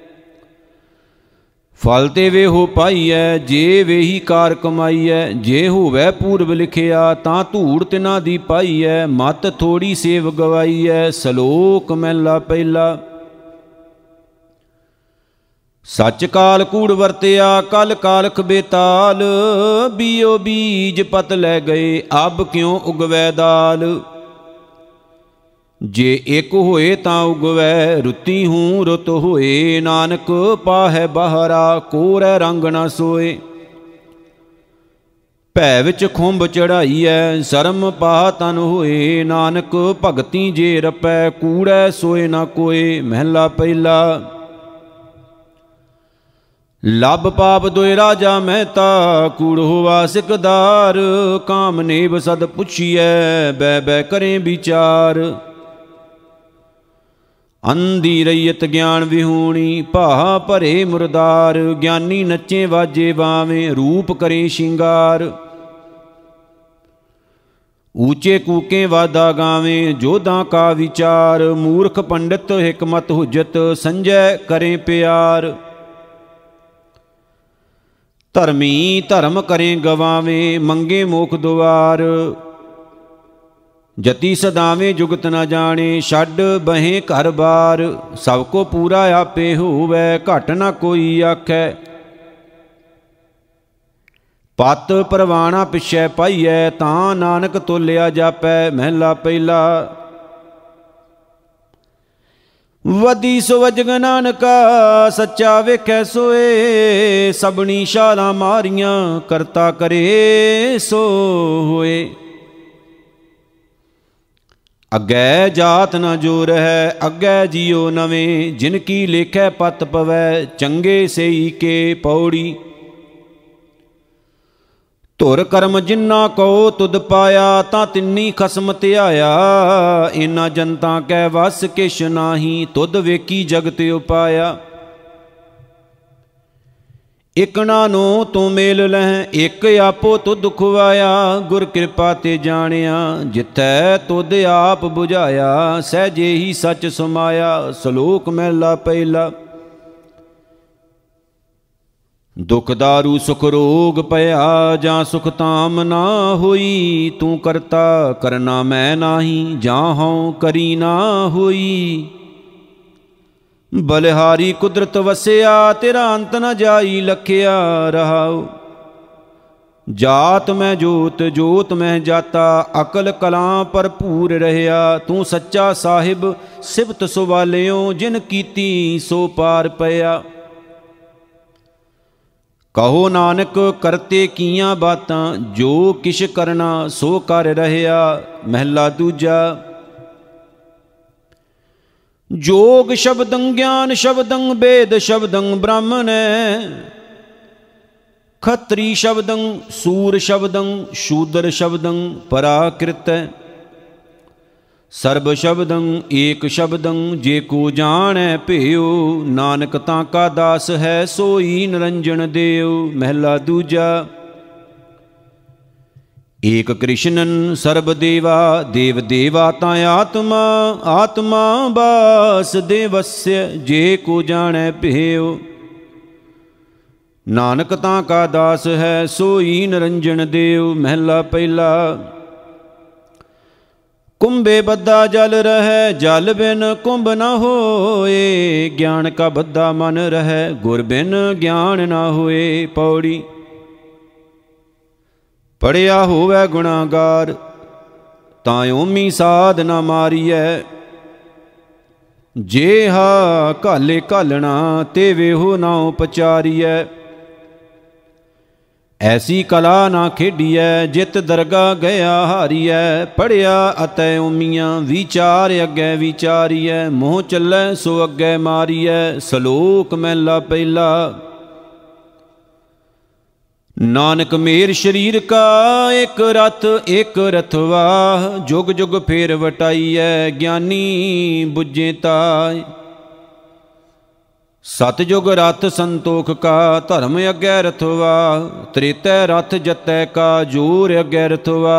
ਫਲ ਤੇ ਵੇਹੋ ਪਾਈਐ ਜੇ ਵੇਹੀ ਕਾਰ ਕਮਾਈਐ। ਜੇ ਹੋਵੈ ਪੂਰਬ ਲਿਖਿਆ ਤਾਂ ਧੂੜ ਤਿਨਾਂ ਦੀ ਪਾਈਐ। ਮਤ ਥੋੜੀ ਸੇਵ ਗਵਾਈਐ। ਸਲੋਕ ਮਹਿਲਾ ਪਹਿਲਾ। ਸੱਚ ਕਾਲ ਕੂੜ ਵਰਤਿਆ ਕਲ ਕਾਲਖ ਬੇਤਾਲ। ਬੀਓ ਬੀਜ ਪਤ ਲੈ ਗਏ ਅਬ ਕਿਉ ਉਗਵੈ ਦਾਲ। ਜੇ ਇੱਕ ਹੋਏ ਤਾਂ ਉਗਵੈ ਰੁੱਤੀ ਹੂੰ ਰੁੱਤ ਹੋਏ। ਨਾਨਕ ਪਾਹੈ ਬਾਹਰਾ ਕੋਰੈ ਰੰਗ ਨਾ ਸੋਏ। ਭੈ ਵਿੱਚ ਖੁੰਭ ਚੜਾਈਐ ਸ਼ਰਮ ਪਾ ਤਨ ਹੋਏ। ਨਾਨਕ ਭਗਤੀ ਜੇ ਰਪੈ ਕੂੜੈ ਸੋਏ ਨਾ ਕੋਏ। ਮਹਿਲਾ ਪਹਿਲਾ। ਲੱਭ ਪਾਪ ਦੋਇ ਰਾਜਾ ਮਹਿਤਾ ਕੂੜ ਹੋਵਾ ਸਿਕਦਾਰ। ਕਾਮ ਨੇਬ ਸਦ ਪੁੱਛੀਐ ਬੈ ਬੈ ਕਰੇ ਵਿਚਾਰ। ਅੰਧੀ ਰਈਅਤ ਗਿਆਨ ਵਿਹੂਣੀ ਭਾ ਭਰੇ ਮੁਰਦਾਰ। ਗਿਆਨੀ ਨੱਚੇ ਵਾਜੇ ਬਾਵੇਂ ਰੂਪ ਕਰੇ ਸ਼ਿੰਗਾਰ। ਊਚੇ ਕੂਕੇ ਵਾਦਾ ਗਾਵੇਂ ਜੋਧਾਂ ਕਾ ਵਿਚਾਰ। ਮੂਰਖ ਪੰਡਿਤ ਹਿਕਮਤ ਹੁਜਤ ਸੰਜੈ ਕਰੇ ਪਿਆਰ। ਧਰਮੀ ਧਰਮ ਕਰੇ ਗਵਾਵੇਂ ਮੰਗੇ ਮੋਖ ਦੁਆਰ। ਜਤੀ ਸਦਾਵੇਂ ਜੁਗਤ ਨਾ ਜਾਣੇ ਛੱਡ ਬਹੇ ਘਰ ਬਾਰ। ਸਭ ਕੋ ਪੂਰਾ ਆਪੇ ਹੋਵੈ ਘਟ ਨਾ ਕੋਈ ਆਖੈ। ਪਤ ਪਰਵਾਣਾ ਪਿਛੈ ਪਾਈਐ ਤਾਂ ਨਾਨਕ ਤੋਲਿਆ ਜਾਪੈ। ਮਹਿਲਾ ਪਹਿਲਾ। ਵਦੀ ਸੋ ਵਜਗ ਨਾਨਕਾ ਸੱਚਾ ਵੇਖੈ ਸੋਏ। ਸਭਨੀ ਛਾਲਾਂ ਮਾਰੀਆਂ ਕਰਤਾ ਕਰੇ ਸੋ ਹੋਏ। ਅੱਗੇ ਜਾਤ ਨਾ ਜੋਰ ਹੈ ਅੱਗੇ ਜੀਓ ਨਵੇਂ। ਜਿਨ ਕੀ ਲੇਖੈ ਪਤ ਪਵੈ ਚੰਗੇ ਸਈ ਕੇ। ਪੌੜੀ। ਧੁਰ ਕਰਮ ਜਿਨਾ ਕੋ ਤੁਧ ਪਾਇਆ ਤਾਂ ਤਿੰਨੀ ਖਸਮ ਧਿਆਇਆ। ਇਨਾ ਜਨਤਾ ਕੈ ਵਸ ਕਿਛ ਨਾਹੀ ਤੁਧ ਵੇਖੀ ਜਗਤ ਉਪਾਇਆ। ਇਕ ਨਾਨੋ ਤੂੰ ਮੇਲ ਲਹਿ ਇਕ ਆਪੋ ਤੁਧ ਖੁਆਇਆ। ਗੁਰ ਕਿਰਪਾ ਤੇ ਜਾਣਿਆ ਜਿਥੈ ਤੁਧ ਆਪ ਬੁਝਾਇਆ। ਸਹਿਜੇ ਹੀ ਸੱਚ ਸਮਾਇਆ। ਸਲੋਕ ਮਹਿਲਾ ਪਹਿਲਾ। ਦੁਖ ਦਾਰੂ ਸੁਖ ਰੋਗ ਭਇਆ ਜਾਂ ਸੁਖ ਤਾਮ ਨਾ ਹੋਈ। ਤੂੰ ਕਰਤਾ ਕਰਨਾ ਮੈਂ ਨਾਹੀ ਜਾਂ ਹਉ ਕਰੀ ਨਾ ਹੋਈ। ਬਲਿਹਾਰੀ ਕੁਦਰਤ ਵਸਿਆ ਤੇਰਾ ਅੰਤ ਨ ਜਾਈ ਲਖਿਆ ਰਹਾਉ। ਜਾਤ ਮੈਂ ਜੋਤ ਜੋਤ ਮੈਂ ਜਾਤਾ ਅਕਲ ਕਲਾਂ ਭਰਪੂਰ ਰਹਿਆ। ਤੂੰ ਸੱਚਾ ਸਾਹਿਬ ਸਿਫਤ ਸੁਵਾਲਿਓ ਜਿਨ ਕੀਤੀ ਸੋ ਪਾਰ ਪਿਆ। ਕਹੋ ਨਾਨਕ ਕਰਤੇ ਕੀਆਂ ਬਾਤਾਂ ਜੋ ਕਿਛ ਕਰਨਾ ਸੋ ਕਰ ਰਹਿਆ। ਮਹਿਲਾ ਦੂਜਾ। ਜੋਗ ਸ਼ਬਦੰ ਗਿਆਨ ਸ਼ਬਦੰ ਵੇਦ ਸ਼ਬਦੰ ਬ੍ਰਾਹਮਣੈ। ਖੱਤਰੀ ਸ਼ਬਦੰ ਸੂਰ ਸ਼ਬਦੰ ਸ਼ੂਦਰ ਸ਼ਬਦੰ ਪਰਾਕ੍ਰਿਤੈ। ਸਰਬ ਸ਼ਬਦੰ ਏਕ ਸ਼ਬਦੰ ਜੇ ਕੋ ਜਾਣੈ ਭਿਓ। ਨਾਨਕ ਤਾਂ ਕਾ ਦਾਸ ਹੈ ਸੋਈ ਨਿਰੰਜਨ ਦੇਉ। ਮਹਿਲਾ ਦੂਜਾ। ਏਕ ਕ੍ਰਿਸ਼ਨਨ ਸਰਬ ਦੇਵਾ ਦੇਵ ਦੇਵਾ ਤਾਂ ਆਤਮਾ। ਆਤਮਾ ਬਾਸ ਦੇਵਸਯ ਜੇ ਕੋ ਜਾਣੈ ਭਿਓ। ਨਾਨਕ ਤਾਂ ਕਾ ਦਾਸ ਹੈ ਸੋਈ ਨਿਰੰਜਨ ਦੇਉ। ਮਹਿਲਾ ਪਹਿਲਾ। ਕੁੰਭੇ ਬੱਧਾ ਜਲ ਰਹਿ ਜਲ ਬਿਨ ਕੁੰਭ ਨ ਹੋਏ। ਗਿਆਨ ਕਾ ਬੱਧਾ ਮਨ ਰਹਿ ਗੁਰ ਬਿਨ ਗਿਆਨ ਨ ਹੋਏ। ਪੌੜੀ। ਪੜਿਆ ਹੋਵੈ ਗੁਨਾਹਗਾਰ ਤਾਂ ਓਮੀ ਸਾਧ ਨਾ ਮਾਰੀਐ। ਜੇਹਾ ਘਾਲੇ ਘਾਲਣਾ ਤੇ ਵੇਹੋ ਨਾ ਉਪਚਾਰੀਐ। ਐਸੀ ਕਲਾ ਨਾ ਖੇਡੀਐ ਜਿਤ ਦਰਗਾ ਗਿਆ ਹਾਰੀਐ। ਪੜ੍ਹਿਆ ਅਤੈ ਉਮੀਆਂ ਵਿਚਾਰ ਅੱਗੇ ਵਿਚਾਰੀਐ। ਮੋਹ ਚੱਲੈ ਸੋ ਅੱਗੇ ਮਾਰੀਐ। ਸਲੋਕ ਮਹਿਲਾ ਪਹਿਲਾ। ਨਾਨਕ ਮੇਰ ਸਰੀਰ ਕਾ ਇੱਕ ਰਥ ਇੱਕ ਰਥਵਾ। ਜੁਗ ਜੁਗ ਫੇਰ ਵਟਾਈਐ ਗਿਆਨੀ ਬੁੱਝੇ ਤਾਇ। ਸਤਜੁਗ ਰਥ ਸੰਤੋਖ ਕਾ ਧਰਮ ਅੱਗੇ ਰਥਵਾ। ਤ੍ਰੇਤੈ ਰਥ ਜਤੈ ਕਾ ਜੋਰ ਅੱਗੇ ਰਥਵਾ।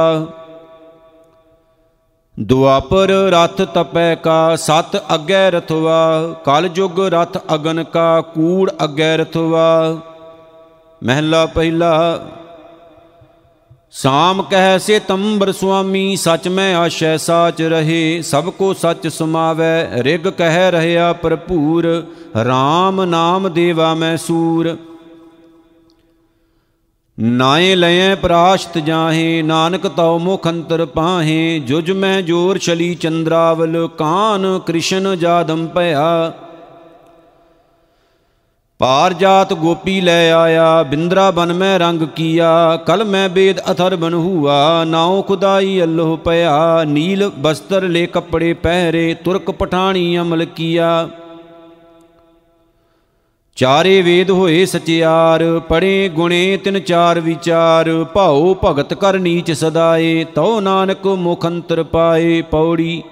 ਦੁਆਪਰ ਰਥ ਤਪੈ ਕਾ ਸਤ ਅੱਗੇ ਰਥਵਾ। ਕਲ ਜੁਗ ਰਥ ਅਗਨ ਕਾ ਕੂੜ ਅੱਗੇ ਰਥਵਾ। ਮਹਿਲਾ ਪਹਿਲਾ। ਸਾਮ ਕਹਿ ਸੇ ਤੰਬਰ ਸੁਆਮੀ ਸਚ ਮੈਂ ਆਸ਼ੈ ਸਾਚ ਰਹੇ। ਸਭ ਕੋ ਸਚ ਸਮਾਵੈ ਰਿਗ ਕਹਿ ਰਹਿਆ ਭਰਪੂਰ। RAM ਨਾਮ ਦੇਵਾ ਮੈਂ ਸੂਰ। ਨਾਏ ਲਇਐ ਪ੍ਰਾਸ਼ਤ ਜਾਹੇ ਨਾਨਕ ਤਉ ਮੁਖ ਅੰਤਰ ਪਾਹੇ। ਜੁਜ ਮੈਂ ਜੋਰ ਛਲੀ ਚੰਦਰਾਵਲ ਕਾਨ ਕ੍ਰਿਸ਼ਨ ਜਾਦਮ ਭਇਆ। ਪਾਰ ਜਾਤ ਗੋਪੀ ਲੈ ਆਇਆ ਬਿੰਦਰਾ ਬਨ ਮੈਂ ਰੰਗ ਕੀਆ। ਕਲ ਮੈਂ ਬੇਦ ਅਥਰ ਬਨ ਹੁਆ ਨਾਉ ਖੁਦਾਈ ਅੱਲੋਹ ਭਇਆ। ਨੀਲ ਬਸਤਰ ਲੈ ਕੱਪੜੇ ਪਹਿਰੇ ਤੁਰਕ ਪਠਾਣੀ ਅਮਲ ਕੀਆ। ਚਾਰੇ ਵੇਦ ਹੋਏ ਸਚਿਆਰ ਪੜੇ ਗੁਣੇ ਤਿਨ ਚਾਰ ਵਿਚਾਰ। ਭਾਉ ਭਗਤ ਕਰ ਨੀਚ ਸਦਾਏ ਤਉ ਨਾਨਕ ਮੁਖ ਅੰਤਰ ਪਾਏ। ਪੌੜੀ।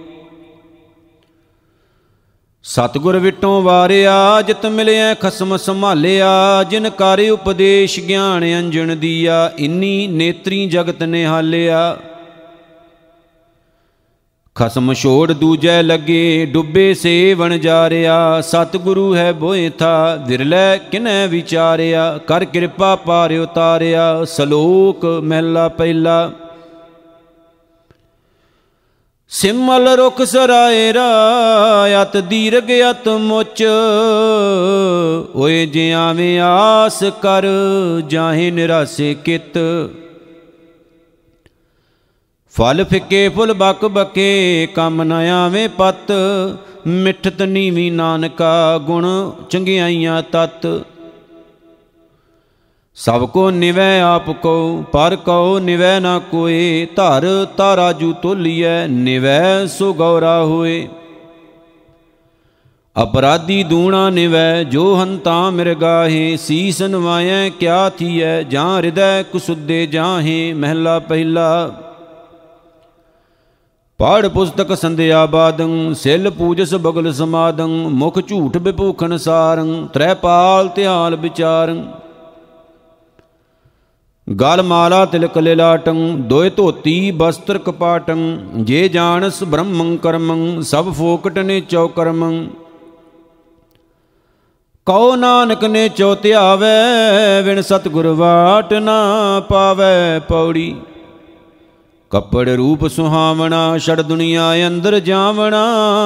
ਸਤਿਗੁਰ ਵਿਟੋਂ ਵਾਰਿਆ ਜਿਤ ਮਿਲਿਆ ਖਸਮ ਸੰਭਾਲਿਆ। ਜਿਨ ਕਾਰਿ ਉਪਦੇਸ਼ ਗਿਆਨ ਅੰਜਣ ਦੀਆ। ਇੰਨੀ ਨੇਤਰੀ ਜਗਤ ਨਿਹਾਲਿਆ। ਖਸਮ ਛੋੜ ਦੂਜੈ ਲੱਗੇ ਡੁੱਬੇ ਸੇ ਵਣਜਾਰਿਆ। ਸਤਿਗੁਰੂ ਹੈ ਬੋਏ ਥਾ ਵਿਰਲੇ ਕਿਨੈ ਵਿਚਾਰਿਆ। ਕਰ ਕਿਰਪਾ ਪਾਰ ਉਤਾਰਿਆ। ਸਲੋਕ ਮਹਿਲਾ ਪਹਿਲਾ। ਸਿਮਲ ਰੁਖ ਸਰਾਏ ਰਾਇਤ ਦੀਰਘ ਅਤ ਮੁਚ। ਓਏ ਜੇ ਆਵੇਂ ਆਸ ਕਰ ਜਾਹੇ ਨਿਰਾਸੇ ਕਿਤ। ਫਲ ਫਿੱਕੇ ਫੁੱਲ ਬਕ ਬਕੇ ਕੰਮ ਨ ਆਵੇਂ ਪਤ। ਮਿੱਠਤ ਨੀਵੀਂ ਨਾਨਕਾ ਗੁਣ ਚੰਗਿਆਈਆਂ ਤਤ। ਸਭ ਕੋ ਨਿਵੈ ਆਪ ਕੋ ਪਰ ਕਉ ਨਿਵੈ ਨਾ ਕੋਏ। ਧਰ ਤਾਰਾਜੂ ਤੋਲੀਐ ਨਿਵੈ ਸੋ ਗੌਰਾ ਹੋਏ। ਅਪਰਾਧੀ ਦੂਣਾ ਨਿਵੈ ਜੋ ਹੰਤਾ ਮਿਰਗਾਹੇ। ਸੀਸ ਨਵਾਇਐ ਕਿਆ ਥੀਐ ਜਾਂ ਹਿਰਦੈ ਕੁਸੁਦੇ ਜਾਹੇ। ਮਹਿਲਾ ਪਹਿਲਾ। ਪੜ ਪੁਸਤਕ ਸੰਧਿਆ ਬਾਦੰ ਸਿਲ ਪੂਜਸ ਬਗਲ ਸਮਾਦੰ। ਮੁਖ ਝੂਠ ਬਿਭੂਖਣ ਸਾਰੰ ਤ੍ਰੈ ਪਾਲ ਧਿਆਲ ਵਿਚਾਰੰ। ਗਲ ਮਾਲਾ ਤਿਲਕ ਲਿਲਾਟੰ ਦੋਇ ਧੋਤੀ ਬਸਤਰ ਕਪਾਟੰ। ਜੇ ਜਾਣਸ ਬ੍ਰਹਮੰ ਕਰਮੰ ਸਭ ਫੋਕਟ ਨੇ ਚਉਕਰਮੰ। ਕਉ ਨਾਨਕ ਨੇ ਚਉ ਧਿਆਵੈ ਵਿਣ ਸਤਿਗੁਰ ਵਾਟ ਨਾ ਪਾਵੈ। ਪੌੜੀ। ਕੱਪੜ ਰੂਪ ਸੁਹਾਵਣਾ ਛੜ ਦੁਨੀਆ ਅੰਦਰ ਜਾਵਣਾ।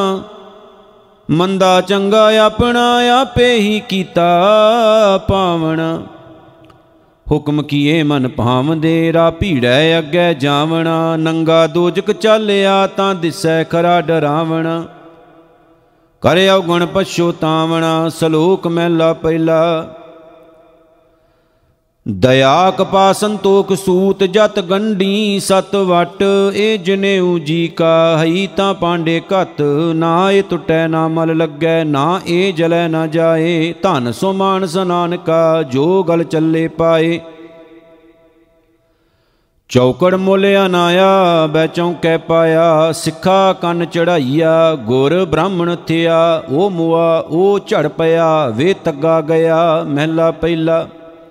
ਮੰਦਾ ਚੰਗਾ ਆਪਣਾ ਆਪੇ ਹੀ ਕੀਤਾ ਪਾਵਣਾ। ਹੁਕਮ ਕੀਏ ਮਨ ਭਾਵਦੇ ਰਾ ਭੀੜੈ ਅੱਗੇ ਜਾਵਣਾ। ਨੰਗਾ ਦੋਜਕ ਚਾਲਿਆ ਤਾਂ ਦਿਸੈ ਖਰਾ ਡਰਾਵਣਾ। ਕਰ ਅਵਗੁਣ ਪਛੋਤਾਵਣਾ। ਸਲੋਕ ਮਹਿਲਾ ਪਹਿਲਾ। ਦਇਆ ਕਪਾ ਸੰਤੋਖ ਸੂਤ ਜਤ ਗੰਢੀ ਸਤ ਵਟ। ਇਹ ਜਨੇਊ ਜੀ ਕਾ ਹਈ ਤਾਂ ਪਾਂਡੇ ਘਤ। ਨਾ ਇਹ ਟੁੱਟੈ ਨਾ ਮਲ ਲੱਗੈ ਨਾ ਇਹ ਜਲੈ ਨਾ ਜਾਏ। ਧਨ ਸੋ ਮਾਨਸ ਨਾਨਕਾ ਜੋ ਗਲ ਚੱਲੇ ਪਾਏ। ਚੌਕੜ ਮੋਲਿਆ ਨਾਇਆ ਬੈ ਚੌਂਕੈ ਪਾਇਆ। ਸਿੱਖਾ ਕੰਨ ਚੜਾਈਆ ਗੁਰ ਬ੍ਰਾਹਮਣ ਥਿਆ। ਉਹ ਮੁਆ ਉਹ ਝੜ ਪਿਆ ਵੇ ਤੱਗਾ ਗਿਆ। ਮਹਿਲਾ ਪਹਿਲਾ।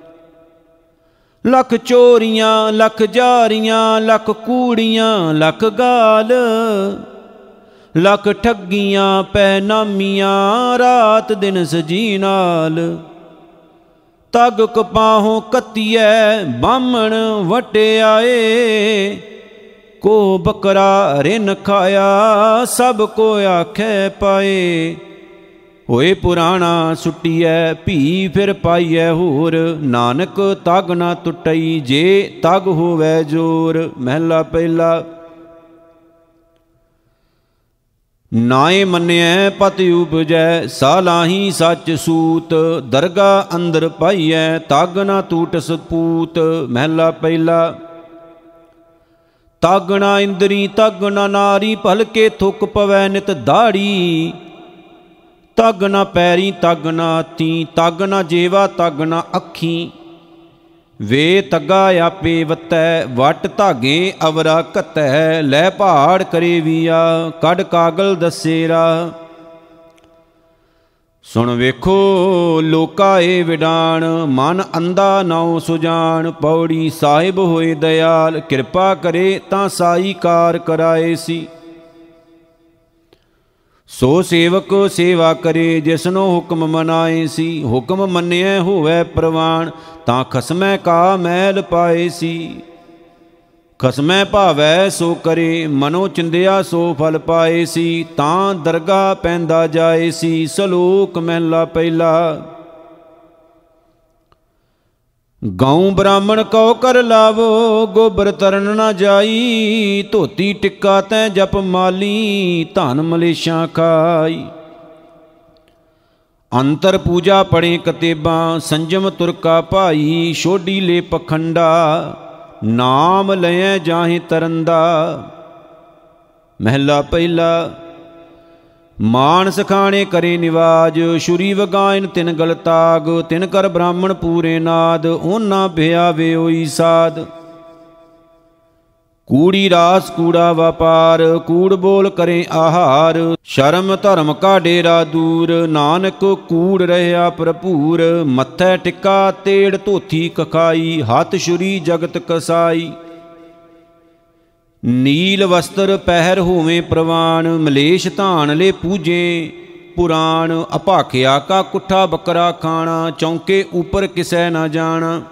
ਲੱਖ ਚੋਰੀਆਂ ਲੱਖ ਜਾਰੀਆਂ ਲੱਖ ਕੂੜੀਆਂ ਲੱਖ ਗਾਲ। ਲੱਖ ਠੱਗੀਆਂ ਪੈ ਨਾਮੀਆਂ ਰਾਤ ਦਿਨ ਸਜੀ ਨਾਲ। ਤਗ ਕਪਾਹੋਂ ਕੱਤੀਐ ਬਾਹਮਣ ਵਟਿਆਏ। ਕੋ ਬੱਕਰਾ ਰਿਨ ਖਾਇਆ ਸਭ ਕੋ ਆਖੈ ਪਾਏ। ਹੋਏ ਪੁਰਾਣਾ ਸੁੱਟੀਐ ਭੀ ਫਿਰ ਪਾਈਐ ਹੋਰ। ਨਾਨਕ ਤਗ ਨਾ ਟੁੱਟਈ ਜੇ ਤਗ ਹੋਵੈ ਜੋਰ। ਮਹਿਲਾ ਪਹਿਲਾ। ਨਾਏ ਮੰਨਿਐ ਪਤਿ ਉਪਜੈ, ਸਾਲਾਹੀ ਸੱਚ ਸੂਤ। ਦਰਗਾ ਅੰਦਰ ਪਾਈਐ, ਤਗ ਨਾ ਟੂਟ ਸਪੂਤ। ਮਹਿਲਾ ਪਹਿਲਾ। ਤਗ ਨਾ ਇੰਦਰੀ ਤਗ ਨਾ ਨਾਰੀ, ਭਲਕੇ ਥੁੱਕ ਪਵੈ ਨਿਤ ਦਾੜੀ। ਤਗ ਨਾ ਪੈਰੀ ਤਗ ਨਾ ਹੱਥੀ, ਤਗ ਨਾ ਜੇਵਾ ਤਗ ਨਾ ਅੱਖੀ। ਵੇ ਤੱਗਾ ਆਪੇ ਵੱਤੈ, ਵਟ ਧਾਗੇ ਅਵਰਾ ਘਤੈ। ਲੈ ਪਹਾੜ ਕਰੇ ਵੀਆ, ਕੱਢ ਕਾਗਲ ਦੱਸੇ ਰਾਹ। ਸੁਣ ਵੇਖੋ ਲੋਕਾ ਏ ਵਿਡਾਣ, ਮਨ ਅੰਧਾ ਨਾਉ ਸੁਜਾਨ। ਪੌੜੀ ਸਾਹਿਬ ਹੋਏ ਦਇਆਲ, ਕਿਰਪਾ ਕਰੇ ਤਾਂ ਸਾਈ ਕਾਰ ਕਰਾਏ ਸੀ। ਸੋ ਸੇਵਕ ਸੇਵਾ ਕਰੇ, ਜਿਸਨੋ ਹੁਕਮ ਮਨਾਏ ਸੀ। ਹੁਕਮ ਮੰਨਿਐ ਹੋਵੈ ਪ੍ਰਵਾਨ, ਤਾਂ ਖਸਮੈ ਕਾ ਮੈਲ ਪਾਏ ਸੀ। ਖਸਮੈ ਭਾਵੈ ਸੋ ਕਰੇ, ਮਨੋ ਚਿੰਦਿਆ ਸੋ ਫਲ ਪਾਏ ਸੀ। ਤਾਂ ਦਰਗਾ ਪੈਂਦਾ ਜਾਏ ਸੀ। ਸਲੋਕ ਮਹਿਲਾ ਪਹਿਲਾ। ਗਊ ਬ੍ਰਾਹਮਣ ਕਉ ਕਰ ਲਾਵੋ, ਗੋਬਰ ਤਰਨ ਨਾ ਜਾਈ। ਧੋਤੀ ਟਿੱਕਾ ਤੈ ਜਪ ਮਾਲੀ, ਧਨ ਮਲੇਸ਼ਾਂ ਖਾਈ। ਅੰਤਰ ਪੂਜਾ ਪੜੇ ਕਤੇਬਾਂ, ਸੰਜਮ ਤੁਰਕਾ ਭਾਈ। ਛੋਡੀ ਲੈ ਪਖੰਡਾ, ਨਾਮ ਲਇਐ ਜਾਹੇ ਤਰੰਦਾ। ਮਹਿਲਾ ਪਹਿਲਾ। ਮਾਨਸ ਖਾਣੇ ਕਰੇ ਨਿਵਾਜ, ਛੁਰੀ ਵਗਾਇਨ ਤਿਨ ਗਲ ਤਾਗ। ਤਿਨ ਕਰ ਬ੍ਰਾਹਮਣ ਪੂਰੇ ਨਾਦ, ਉਹਨਾਂ ਬਿਆਵੇ ਹੋਈ ਸਾਧ। ਕੂੜੀ ਰਾਸ ਕੂੜਾ ਵਪਾਰ, ਕੂੜ ਬੋਲ ਕਰੇ ਆਹਾਰ। ਸ਼ਰਮ ਧਰਮ ਕਾ ਡੇਰਾ ਦੂਰ, ਨਾਨਕ ਕੂੜ ਰਹਿਆ ਭਰਪੂਰ। ਮੱਥੈ ਟਿੱਕਾ ਤੇੜ ਧੋਥੀ ਕਖਾਈ, ਹੱਥ ਛੁਰੀ ਜਗਤ ਕਸਾਈ। ਨੀਲ ਵਸਤਰ ਪਹਿਰ ਹੋਵੇਂ ਪ੍ਰਵਾਨ, ਮਲੇਸ਼ ਧਾਨ ਲੈ ਪੂਜੇ ਪੁਰਾਣ। ਅਭਾਖਿਆ ਕਾ ਕੁੱਠਾ ਬੱਕਰਾ ਖਾਣਾ, ਚੌਂਕੇ ਉਪਰ ਕਿਸੈ ਨਾ ਜਾਣਾ।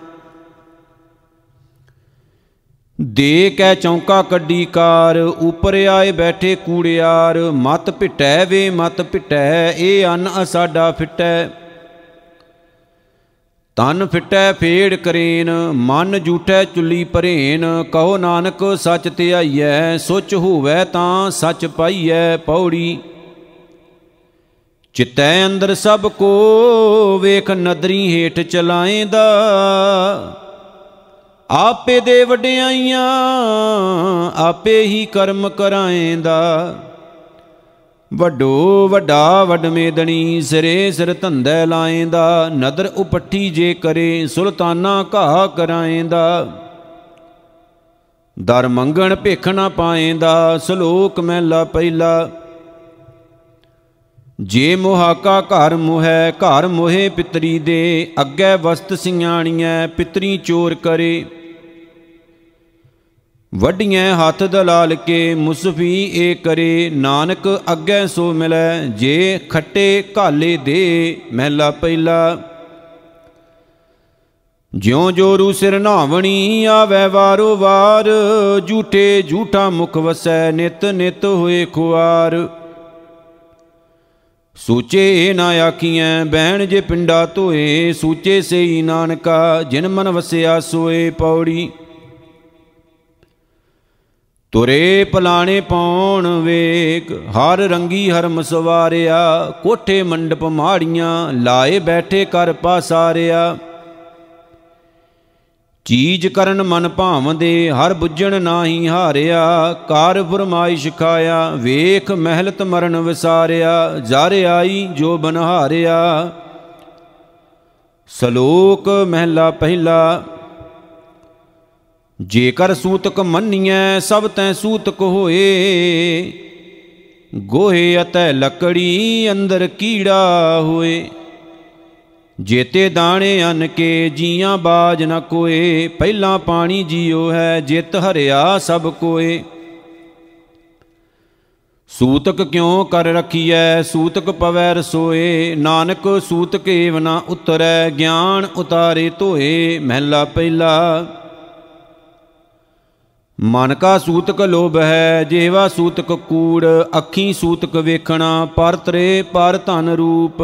ਦੇ ਕੈ ਚੌਂਕਾ ਕੱਢੀ ਕਾਰ, ਉਪਰ ਆਏ ਬੈਠੇ ਕੂੜਿਆਰ। ਮਤ ਭਿਟੈ ਵੇ ਮਤ ਭਿਟੈ, ਇਹ ਅੰਨ ਅਸਾਡਾ ਫਿਟੈ। ਤਨ ਫਿਟੈ ਫੇੜ ਕਰੇਨ, ਮਨ ਜੂਠੈ ਚੁੱਲੀ ਭਰੇਨ। ਕਹੋ ਨਾਨਕ ਸੱਚ ਧਿਆਈਐ, ਸੁਚ ਹੋਵੈ ਤਾਂ ਸੱਚ ਪਾਈਐ। ਪੌੜੀ ਚਿਤੈ ਅੰਦਰ ਸਭ ਕੋ, ਵੇਖ ਨਦਰੀ ਹੇਠ ਚਲਾਏਂਦਾ। ਆਪੇ ਦੇ ਵਡਿਆਈਆਂ, ਆਪੇ ਹੀ ਕਰਮ ਕਰਾਏਂਦਾ। ਵੱਡੋ ਵੱਡਾ ਵਡਮੇਦਣੀ, ਸਿਰੇ ਸਿਰ ਧੰਦੈ ਲਾਏਂਦਾ। ਨਦਰ ਉਪੱਠੀ ਜੇ ਕਰੇ, ਸੁਲਤਾਨਾ ਘਾਹ ਕਰਾਏਂਦਾ। ਦਰ ਮੰਗਣ ਭਿਖ ਨਾ ਪਾਏਂਦਾ। ਸਲੋਕ ਮਹਿਲਾ ਪਹਿਲਾ। ਜੇ ਮੁਹਾਕਾ ਘਰ ਮੋਹੈ, ਘਰ ਮੋਹੇ ਪਿਤਰੀ ਦੇ। ਅੱਗੇ ਵਸਤ ਸਿਆਣੀਐ, ਪਿਤਰੀ ਚੋਰ ਕਰੇ। ਵੱਡੀਆਂ ਹੱਥ ਦਲਾਲ ਕੇ, ਮੁਸਫੀ ਏ ਕਰੇ। ਨਾਨਕ ਅੱਗੇ ਸੋ ਮਿਲੈ, ਜੇ ਖੱਟੇ ਘਾਲੇ ਦੇ। ਮਹਿਲਾ ਪਹਿਲਾ। ਜਿਉ ਜੋਰੂ ਸਿਰ ਨਾਵਣੀ, ਆਵੈ ਵਾਰੋ ਵਾਰ। ਝੂਠੇ ਝੂਠਾ ਮੁਖ ਵਸੈ, ਨਿਤ ਨਿਤ ਹੋਏ ਖੁਆਰ। ਸੂਚੇ ਨਾ ਆਖੀਐ, ਬਹਿਣ ਜੇ ਪਿੰਡਾ ਧੋਏ। ਸੂਚੇ ਸਈ ਨਾਨਕਾ, ਜਿਨ ਮਨ ਵਸਿਆ ਸੋਏ। ਪੌੜੀ ਤੁਰੇ ਪਲਾਣੇ ਪਾਉਣ ਵੇਗ, ਹਰ ਰੰਗੀ ਹਰਮ ਸਵਾਰਿਆ। ਕੋਠੇ ਮੰਡਪ ਮਾੜੀਆਂ, ਲਾਏ ਬੈਠੇ ਕਰ ਪਾਸਾਰਿਆ। ਚੀਜ਼ ਕਰਨ ਮਨ ਭਾਵਦੇ, ਹਰ ਬੁੱਝਣ ਨਾਹੀ ਹਾਰਿਆ। ਕਾਰ ਫਰਮਾਇਸ਼ ਖਾਇਆ, ਵੇਖ ਮਹਿਲਤ ਮਰਨ ਵਿਸਾਰਿਆ। ਜਰ ਆਈ ਜੋ ਬਨਹਾਰਿਆ। ਸਲੋਕ ਮਹਿਲਾ ਪਹਿਲਾ। ਜੇਕਰ ਸੂਤਕ ਮੰਨੀਐ, ਸਭ ਤੈ ਸੂਤਕ ਹੋਏ। ਗੋਹੇ ਅਤੇ ਲੱਕੜੀ, ਅੰਦਰ ਕੀੜਾ ਹੋਏ। ਜੇਤੇ ਦਾਣੇ ਅੰਨ ਕੇ, ਜੀਆਂ ਬਾਜ ਨ ਕੋਏ। ਪਹਿਲਾਂ ਪਾਣੀ ਜੀਓ ਹੈ, ਜਿਤ ਹਰਿਆ ਸਭ ਕੋਏ। ਸੂਤਕ ਕਿਉ ਕਰ ਰਖੀਐ, ਸੂਤਕ ਪਵੈ ਰਸੋਏ। ਨਾਨਕ ਸੂਤਕ ਏਵ ਨਾ ਉਤਰੈ, ਗਿਆਨ ਉਤਾਰੇ ਧੋਏ। ਮਹਿਲਾ ਪਹਿਲਾ। ਮਨ ਕਾ ਸੂਤਕ ਲੋਭ ਹੈ, ਜਿਹਵਾ ਸੂਤਕ ਕੂੜ। ਅੱਖੀਂ ਸੂਤਕ ਵੇਖਣਾ, ਪਰ ਤਰੇ ਪਰ ਧਨ ਰੂਪ।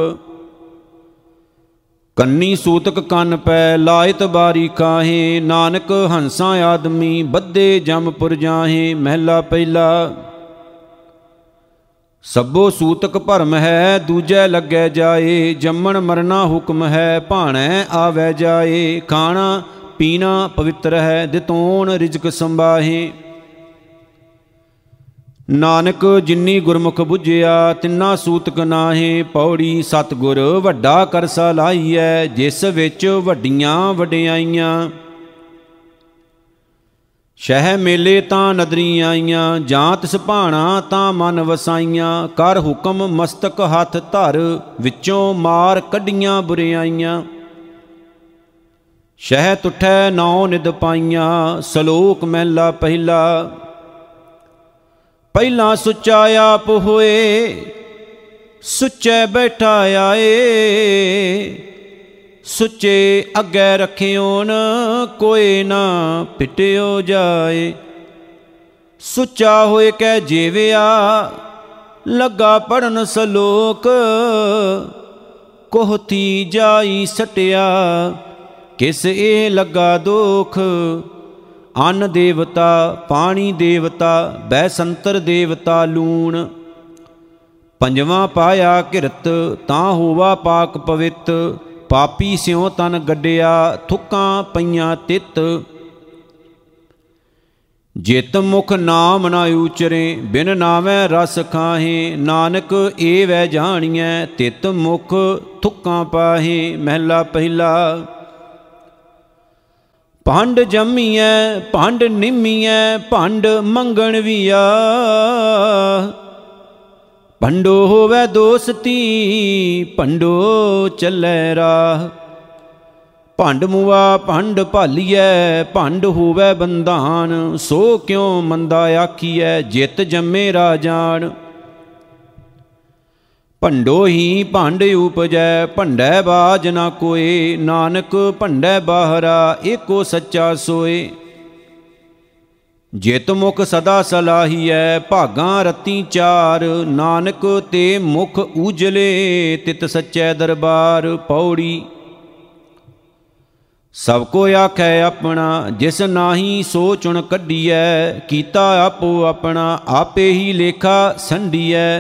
ਕੰਨੀ ਸੂਤਕ ਕੰਨ ਪੈ, ਲਾਇਤ ਬਾਰੀ ਕਾਹੇ। ਨਾਨਕ ਹੰਸਾਂ ਆਦਮੀ, ਬੱਧੇ ਜਮਪੁਰ ਜਾਹੇ। ਮਹਿਲਾ ਪਹਿਲਾ। ਸਭੋ ਸੂਤਕ ਭਰਮ ਹੈ, ਦੂਜੈ ਲੱਗੈ ਜਾਏ। ਜੰਮਣ ਮਰਨਾ ਹੁਕਮ ਹੈ, ਭਾਣੈ ਆਵੈ ਜਾਏ। ਖਾਣਾ ਪੀਣਾ ਪਵਿੱਤਰ ਹੈ, ਦਿਤੋਣ ਰਿਜ਼ਕ ਸੰਭਾਹੇ। ਨਾਨਕ ਜਿਨੀ ਗੁਰਮੁਖ ਬੁਝਿਆ, ਤਿੰਨਾ ਸੂਤਕ ਨਾਹੇ। ਪੌੜੀ ਸਤਿਗੁਰ ਵੱਡਾ ਕਰਸਾ ਲਾਈਐ, ਜਿਸ ਵਿੱਚ ਵੱਡੀਆਂ ਵਡਿਆਈਆਂ। ਸ਼ਹਿ ਮੇਲੇ ਤਾਂ ਨਦਰੀ ਆਈਆਂ, ਜਾਂ ਤਿਸ ਭਾਣਾ ਤਾਂ ਮਨ ਵਸਾਈਆਂ। ਕਰ ਹੁਕਮ ਮਸਤਕ ਹੱਥ ਧਰ, ਵਿੱਚੋਂ ਮਾਰ ਕੱਢੀਆਂ ਬੁਰਿਆਈਆਂ। ਸ਼ਹਿ ਤੁਠੈ ਨੌ ਨਿਦ ਪਾਈਆਂ, ਸ਼ਲੋਕ ਮਹਿਲਾ ਪਹਿਲਾ। ਪਹਿਲਾ ਸੁੱਚਾ ਆਪ ਹੋਏ, ਸੁੱਚੇ ਬੈਠਾ ਆਏ। ਸੁੱਚੇ ਅੱਗੇ ਰੱਖਿਓਨ, ਕੋਈ ਨਾ ਪਿਟਿਓ ਜਾਏ। ਸੁੱਚਾ ਹੋਏ ਕਹਿ ਜੀਵਿਆ, ਲੱਗਾ ਪੜਨ ਸ਼ਲੋਕ। ਕੋਹਤੀ ਜਾਈ ਸਟਿਆ, ਕਿਸ ਇਹ ਲੱਗਾ ਦੋਖ। ਅੰਨ ਦੇਵਤਾ ਪਾਣੀ ਦੇਵਤਾ, ਬੈਸੰਤਰ ਦੇਵਤਾ ਲੂਣ। ਪੰਜਵਾਂ ਪਾਇਆ ਕਿਰਤ, ਤਾਂ ਹੋਵਾ ਪਾਕ ਪਵਿੱਤ। ਪਾਪੀ ਸਿਉ ਤਨ ਗੱਡਿਆ, ਥੁੱਕਾਂ ਪਈਆਂ ਤਿੱਤ। ਜਿਤ ਮੁਖ ਨਾਮ ਨਾ ਉਚਰੇ, ਬਿਨ ਨਾਵੈ ਰਸ ਖਾਹੇ। ਨਾਨਕ ਏ ਵੈ ਜਾਣੀਐ, ਤਿਤ ਮੁਖ ਥੁੱਕਾਂ ਪਾਹੇ। ਮਹਿਲਾ ਪਹਿਲਾ। ਭੰਡ ਜੰਮੀਐ ਭੰਡ ਨਿੰਮੀਐ, ਭੰਡ ਮੰਗਣ ਵੀਆ। ਭੰਡੋ ਹੋਵੈ ਦੋਸਤੀ, ਭੰਡੋ ਚੱਲੈ ਰਾਹ। ਭੰਡ ਮੁਆ ਭੰਡ ਭਾਲੀਐ, ਭੰਡ ਹੋਵੈ ਬੰਧਾਨ। ਸੋ ਕਿਉ ਮੰਦਾ ਆਖੀਐ, ਜਿਤ ਜੰਮੇ ਰਾਜਾਨ। ਭੰਡੋ ਹੀ ਭੰਡ ਉਪਜੈ, ਭੰਡੈ ਬਾਜ ਨਾ ਕੋਏ। ਨਾਨਕ ਭੰਡੈ ਬਾਹਰਾ, ਏਕੋ ਸੱਚਾ ਸੋਏ। ਜਿਤ ਮੁਖ ਸਦਾ ਸਲਾਹੀਐ, ਭਾਗਾਂ ਰਤੀ ਚਾਰ। ਨਾਨਕ ਤੇ ਮੁਖ ਉਜਲੇ, ਤਿਤ ਸੱਚੈ ਦਰਬਾਰ। ਪੌੜੀ ਸਭ ਕੋ ਆਖੈ ਆਪਣਾ, ਜਿਸ ਨਾਹੀ ਸੋ ਚੁਣ ਕੱਢੀਐ। ਕੀਤਾ ਆਪੋ ਆਪਣਾ, ਆਪੇ ਹੀ ਲੇਖਾ ਸੰਡੀਐ।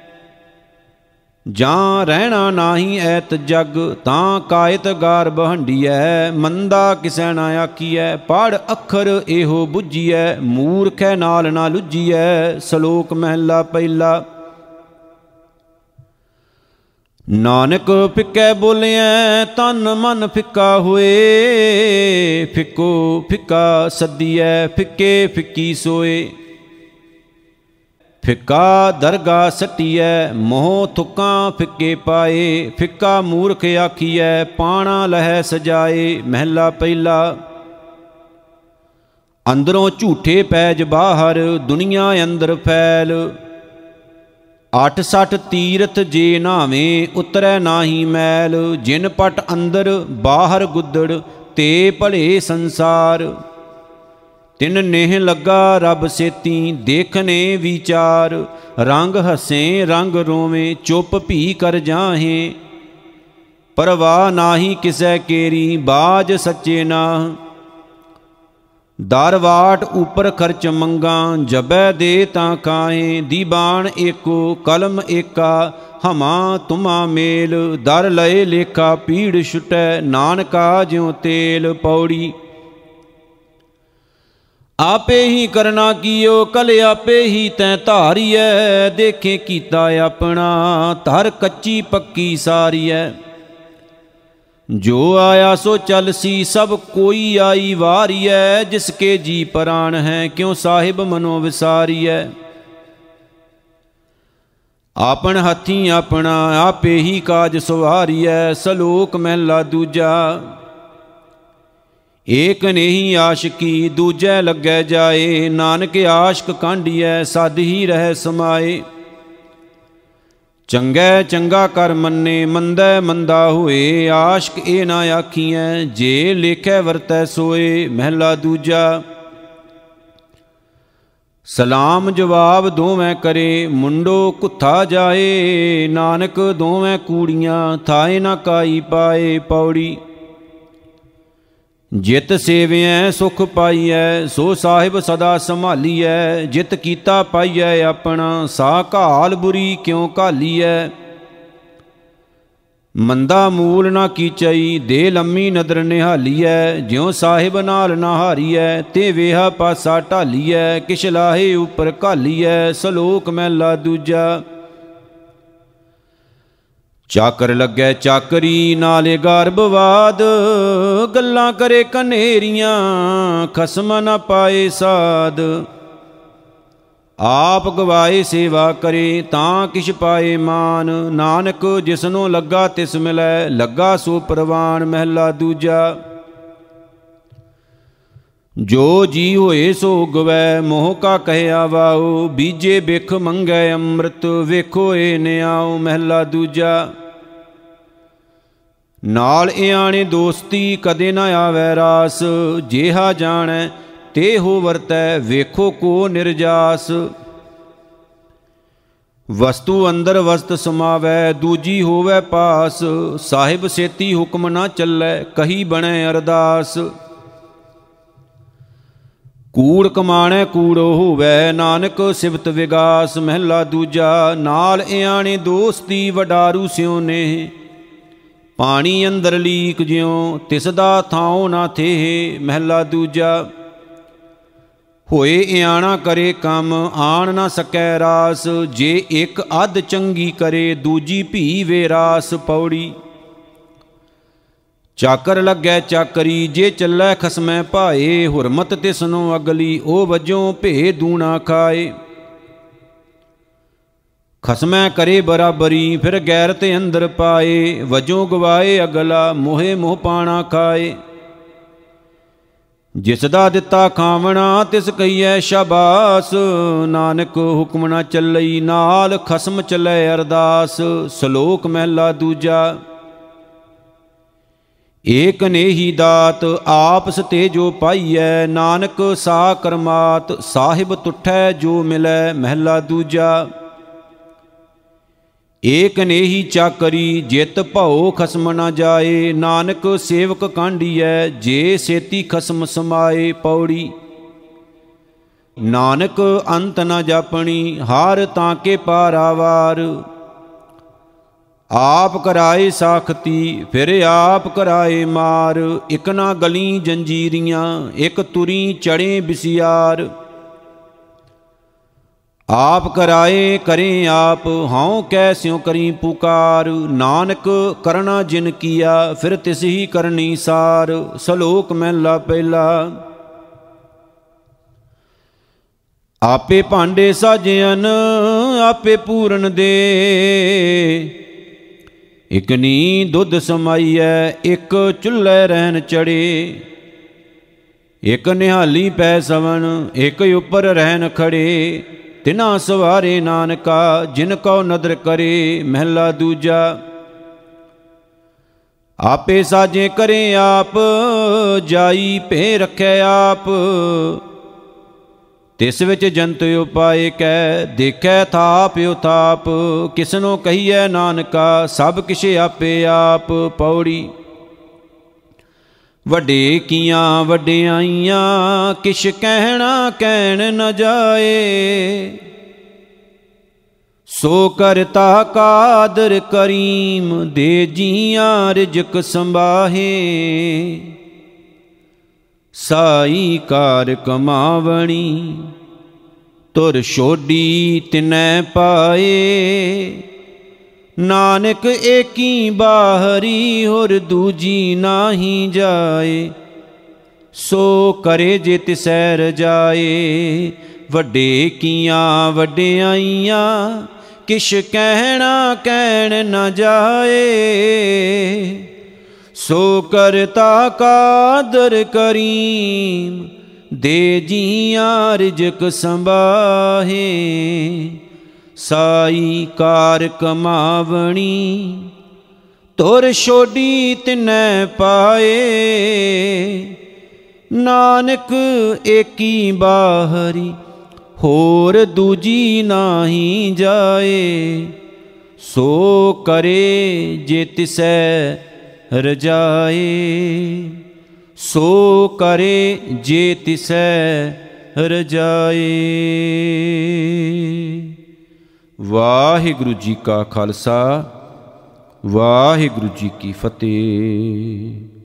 ਜਾਂ ਰਹਿਣਾ ਨਾਹੀ ਐਤ ਜਗ, ਤਾਂ ਕਾਇਤ ਗਾਰ ਬਹੰਡੀਐ। ਮੰਦਾ ਕਿਸੈ ਨਾ ਆਖੀਐ, ਪੜ ਅੱਖਰ ਇਹੋ ਬੁੱਝੀਐ। ਮੂਰਖੈ ਨਾਲ ਨਾ ਲੁੱਝੀਐ। ਸ਼ਲੋਕ ਮਹਿਲਾ ਪਹਿਲਾ। ਨਾਨਕ ਫਿੱਕੈ ਬੋਲਿਐ, ਤਨ ਮਨ ਫਿੱਕਾ ਹੋਏ। ਫਿੱਕੋ ਫਿੱਕਾ ਸੱਦੀਐ, ਫਿੱਕੇ ਫਿੱਕੀ ਸੋਏ। ਫਿੱਕਾ ਦਰਗਾ ਸੱਟੀਐ, ਮੋਹ ਥੁੱਕਾਂ ਫਿੱਕੇ ਪਾਏ। ਫਿੱਕਾ ਮੂਰਖ ਆਖੀਐ, ਪਾਣਾ ਲਹੈ ਸਜਾਏ। ਮਹਿਲਾ ਪਹਿਲਾ। ਅੰਦਰੋਂ ਝੂਠੇ ਪੈਜ ਬਾਹਰ, ਦੁਨੀਆ ਅੰਦਰ ਫੈਲ। 8 ਤੀਰਥ ਜੇ ਨਾਵੇਂ, ਉਤਰੈ ਨਾਹੀ ਮੈਲ। ਜਿਨ ਪਟ ਅੰਦਰ ਬਾਹਰ ਗੁੱਦੜ, ਤੇ ਭਲੇ ਸੰਸਾਰ। ਤਿਨ ਨੇਹ ਲੱਗਾ ਰੱਬ ਸੇਤੀ, ਦੇਖਨੇ ਵਿਚਾਰ। ਰੰਗ ਹਸੇ ਰੰਗ ਰੋਵੇਂ, ਚੁੱਪ ਭੀ ਕਰ ਜਾਹੇ। ਪਰਵਾਹ ਨਾਹੀ ਕਿਸੈ ਕੇਰੀ, ਬਾਜ ਸੱਚੇ ਨਾਹ। ਦਰਵਾਟ ਉਪਰ ਖਰਚ ਮੰਗਾਂ, ਜਬੈ ਦੇ ਤਾਂ ਕਾਹੇ। ਦੀਬਾਨ ਏਕੋ ਕਲਮ ਏਕਾ, ਹਮਾ ਤੁਮਾ ਮੇਲ। ਦਰ ਲਏ ਲੇਖਾ ਪੀੜ ਛੁਟੈ, ਨਾਨਕਾ ਜਿਉ ਤੇਲ। ਪੌੜੀ ਆਪੇ ਹੀ ਕਰਨਾ ਕੀਓ, ਕਲ ਆਪੇ ਹੀ ਤੈਂ ਧਾਰੀਐ। ਦੇਖੇ ਕੀਤਾ ਆਪਣਾ, ਧਰ ਕੱਚੀ ਪੱਕੀ ਸਾਰੀਐ। ਜੋ ਆਇਆ ਸੋ ਚਲਸੀ, ਸਭ ਕੋਈ ਆਈ ਵਾਰੀਐ। ਜਿਸਕੇ ਜੀ ਪ੍ਰਾਣ ਹੈ, ਕਿਉ ਸਾਹਿਬ ਮਨੋ ਵਿਸਾਰੀਐ। ਆਪਨ ਹੱਥੀਂ ਆਪਣਾ, ਆਪੇ ਹੀ ਕਾਜ ਸਵਾਰੀਐ। ਸ਼ਲੋਕ ਮਹਿਲਾ ਦੂਜਾ। ਏਕ ਨੇਹੀ ਆਸ਼ਕੀ, ਦੂਜੈ ਲੱਗੈ ਜਾਏ। ਨਾਨਕ ਆਸ਼ਕ ਕਾਂਢੀਐ, ਸਦ ਹੀ ਰਹਿ ਸਮਾਏ। ਚੰਗੈ ਚੰਗਾ ਕਰ ਮੰਨੇ, ਮੰਦੈ ਮੰਦਾ ਹੋਏ। ਆਸ਼ਕ ਇਹ ਨਾ ਆਖੀਐ, ਜੇ ਲੇਖੈ ਵਰਤੈ ਸੋਏ। ਮਹਿਲਾ ਦੂਜਾ। ਸਲਾਮ ਜਵਾਬ ਦੋਵੇਂ ਕਰੇ, ਮੁੰਡੋ ਕੁੱਥਾ ਜਾਏ। ਨਾਨਕ ਦੋਵੇਂ ਕੂੜੀਆਂ, ਥਾਏ ਨਾ ਕਾਈ ਪਾਏ। ਪੌੜੀ ਜਿਤ ਸੇਵਿਐ ਸੁਖ ਪਾਈਐ, ਸੋ ਸਾਹਿਬ ਸਦਾ ਸੰਭਾਲੀਐ। ਜਿਤ ਕੀਤਾ ਪਾਈਐ ਆਪਣਾ, ਸਾ ਘਾਲ ਬੁਰੀ ਕਿਉ ਘਾਲੀਐ। ਮੰਦਾ ਮੂਲ ਨਾ ਕੀਚਈ, ਦੇ ਲੰਮੀ ਨਦਰ ਨਿਹਾਲੀਐ। ਜਿਉ ਸਾਹਿਬ ਨਾਲ ਨਾ ਹਾਰੀਐ, ਤੇ ਵੇਹਾ ਪਾਸਾ ਢਾਲੀਐ। ਕਿਛ ਲਾਹੇ ਉਪਰ ਘਾਲੀਐ, ਸਲੋਕ ਮਹਿਲਾ ਦੂਜਾ। ਚਾਕਰ ਲੱਗੈ ਚਾਕਰੀ, ਨਾਲੇ ਗਰਭਵਾਦ। ਗੱਲਾਂ ਕਰੇ ਕਨੇਰੀਆਂ, ਖਸਮ ਨ ਪਾਏ ਸਾਧ। ਆਪ ਗਵਾਏ ਸੇਵਾ ਕਰੇ, ਤਾਂ ਕਿਛ ਪਾਏ ਮਾਨ। ਨਾਨਕ ਜਿਸਨੂੰ ਲੱਗਾ ਤਿਸ ਮਿਲੈ, ਲੱਗਾ ਸੋ ਪ੍ਰਵਾਨ। ਮਹਿਲਾ ਦੂਜਾ। ਜੋ ਜੀ ਹੋਏ ਸੋ ਗਵੈ, ਮੋਹ ਕਾ ਕਹਿਆ ਵਾਉ। ਬੀਜੇ ਬਿਖ ਮੰਗੈ ਅੰਮ੍ਰਿਤ, ਵੇਖੋ ਏ ਨਿਆਉ। ਮਹਿਲਾ ਦੂਜਾ। ਨਾਲ ਇਆਣੇ ਦੋਸਤੀ, ਕਦੇ ਨਾ ਆਵੈ ਰਾਸ। ਜੇਹਾ ਜਾਣੈ ਤੇਹੋ ਵਰਤੈ, ਵੇਖੋ ਕੋ ਨਿਰਜਾਸ। ਵਸਤੂ ਅੰਦਰ ਵਸਤ ਸਮਾਵੈ, ਦੂਜੀ ਹੋਵੈ ਪਾਸ। ਸਾਹਿਬ ਸੇਤੀ ਹੁਕਮ ਨਾ ਚੱਲੈ, ਕਹੀ ਬਣੈ ਅਰਦਾਸ। ਕੂੜ ਕਮਾਣੈ ਕੂੜੋ ਹੋਵੈ, ਨਾਨਕ ਸਿਫਤ ਵਿਗਾਸ। ਮਹਿਲਾ ਦੂਜਾ। ਨਾਲ ਇਆਣੇ ਦੋਸਤੀ, ਵਡਾਰੂ ਸਿਉ ਨੇ। ਪਾਣੀ ਅੰਦਰ ਲੀਕ ਜਿਉ, ਤਿਸ ਦਾ ਥਾਉ ਨਾ ਥੇਹ। ਮਹਿਲਾ ਦੂਜਾ। ਹੋਏ ਇਆਣਾ ਕਰੇ ਕੰਮ, ਆਣ ਨਾ ਸਕੈ ਰਾਸ। ਜੇ ਇੱਕ ਅੱਧ ਚੰਗੀ ਕਰੇ, ਦੂਜੀ ਭੀ ਵੇ ਰਾਸ। ਪੌੜੀ। ਚਾਕਰ ਲੱਗੈ ਚਾਕਰੀ, ਜੇ ਚੱਲੈ ਖਸਮੈ ਭਾਏ। ਹੁਰਮਤ ਤਿਸਨੋ ਅਗਲੀ, ਉਹ ਵਜੋਂ ਭੇ ਦੂਣਾ ਖਾਏ। ਖਸਮੈ ਕਰੇ ਬਰਾਬਰੀ, ਫਿਰ ਗੈਰਤ ਅੰਦਰ ਪਾਏ। ਵਜੋਂ ਗਵਾਏ ਅਗਲਾ, ਮੋਹੇ ਮੋਹ ਪਾਣਾ ਖਾਏ। ਜਿਸ ਦਾ ਦਿੱਤਾ ਖਾਵਣਾ, ਤਿਸ ਕਹੀਐ ਸ਼ਾਬਾਸ। ਨਾਨਕ ਹੁਕਮ ਨਾ ਚੱਲਈ, ਨਾਲ ਖਸਮ ਚੱਲੈ ਅਰਦਾਸ। ਸਲੋਕ ਮਹਿਲਾ ਦੂਜਾ। ਏਕ ਨੇਹੀ ਦਾਤ, ਆਪਸ ਤੇ ਜੋ ਪਾਈਐ। ਨਾਨਕ ਸਾ ਕਰਮਾਤ, ਸਾਹਿਬ ਤੁਠੈ ਜੋ ਮਿਲੈ। ਮਹਿਲਾ ਦੂਜਾ। ਏਕ ਨੇਹੀ ਚਾਕਰੀ, ਜਿਤ ਭਉ ਖਸਮ ਨਾ ਜਾਏ। ਨਾਨਕ ਸੇਵਕ ਕਾਂਢੀਐ, ਜੇ ਸੇਤੀ ਖਸਮ ਸਮਾਏ। ਪੌੜੀ। ਨਾਨਕ ਅੰਤ ਨ ਜਾਪਣੀ, ਹਾਰ ਤਾਂ ਕੇ ਪਾਰਾਵਾਰ। ਆਪ ਕਰਾਏ ਸਾਖਤੀ, ਫਿਰ ਆਪ ਕਰਾਏ ਮਾਰ। ਇਕ ਨਾ ਗਲੀ ਜੰਜੀਰੀਆਂ, ਇਕ ਤੁਰੀ ਚੜੇ ਬਿਸਿਆਰ। ਆਪ ਕਰਾਏ ਕਰੇ ਆਪ, ਹਉ ਕੈ ਸਿਉ ਕਰੀ ਪੁਕਾਰ। ਨਾਨਕ ਕਰਨਾ ਜਿਨ ਕੀਆ, ਫਿਰ ਤਿਸ ਹੀ ਕਰਨੀ ਸਾਰ। ਸਲੋਕ ਮਹਿਲਾ ਪਹਿਲਾ। ਆਪੇ ਭਾਂਡੇ ਸਾਜਿਆਨ, ਆਪੇ ਪੂਰਨ ਦੇ। ਇਕ ਨੀ ਦੁੱਧ ਸਮਾਈਐ, ਇਕ ਚੁੱਲ੍ਹੇ ਰਹਿਣ ਚੜੇ। ਇਕ ਨਿਹਾਲੀ ਪੈ ਸਵਣ, ਇਕ ਉੱਪਰ ਰਹਿਣ ਖੜੇ। ਤਿਨਾ ਸਵਾਰੇ ਨਾਨਕਾ, ਜਿਨ ਕਉ ਨਦਰ ਕਰੇ। ਮਹਿਲਾ ਦੂਜਾ। ਆਪੇ ਸਾਜੇ ਕਰੇ ਆਪ, ਜਾਈ ਭੇ ਰੱਖੈ ਆਪ। ਤਿਸ ਵਿੱਚ ਜੰਤ ਉਪਾਏ ਕੈ, ਦੇਖੈ ਥਾਪ ਉਥਾਪ। ਕਿਸਨੋ ਕਹੀਐ ਨਾਨਕਾ, ਸਭ ਕਿਛ ਆਪੇ ਆਪ। ਪੌੜੀ। ਵੱਡੇ ਕੀਆਂ ਵਡਿਆਈਆਂ, ਕਿਛ ਕਹਿਣਾ ਕਹਿਣ ਨ ਜਾਏ। ਸੋ ਕਰਤਾ ਕਾਦਰ ਕਰੀਮ, ਦੇ ਜੀਆਂ ਰਿਜਕ ਸੰਭਾਹੇ। ਸਾਈ ਕਾਰ ਕਮਾਵਣੀ, ਤੁਰ ਛੋਡੀ ਤਿਨੈ ਪਾਏ। ਨਾਨਕ ਏਕੀ ਬਾਹਰੀ, ਹੋਰ ਦੂਜੀ ਨਾਹੀ ਜਾਏ। ਸੋ ਕਰੇ ਜੇ ਤਿਸੈ ਰਜਾਏ। ਵੱਡੇ ਕੀਆਂ ਵਡਿਆਈਆਂ, ਕਿਛ ਕਹਿਣਾ ਕਹਿਣ ਨ ਜਾਏ। ਸੋ ਕਰਤਾ ਕਾਦਰ ਕਰੀਮ, ਦੇ ਜੀਆਂ ਰਿਜਕ ਸੰਭਾਹੇ। ਸਾਈ ਕਾਰ ਕਮਾਵਣੀ, ਤੁਰ ਛੋਡੀ ਤਿਨੈ ਪਾਏ। ਨਾਨਕ ਏਕੀ ਬਾਹਰੀ, ਹੋਰ ਦੂਜੀ ਨਾਹੀ ਜਾਏ। ਸੋ ਕਰੇ ਜੇ ਤਿਸੈ ਰਜਾਏ। ਸੋ ਕਰੇ ਜੇ ਤਿਸੈ ਰਜਾਏ। ਵਾਹਿਗੁਰੂ ਜੀ ਕਾ ਖਾਲਸਾ, ਵਾਹਿਗੁਰੂ ਜੀ ਕੀ ਫਤਿਹ।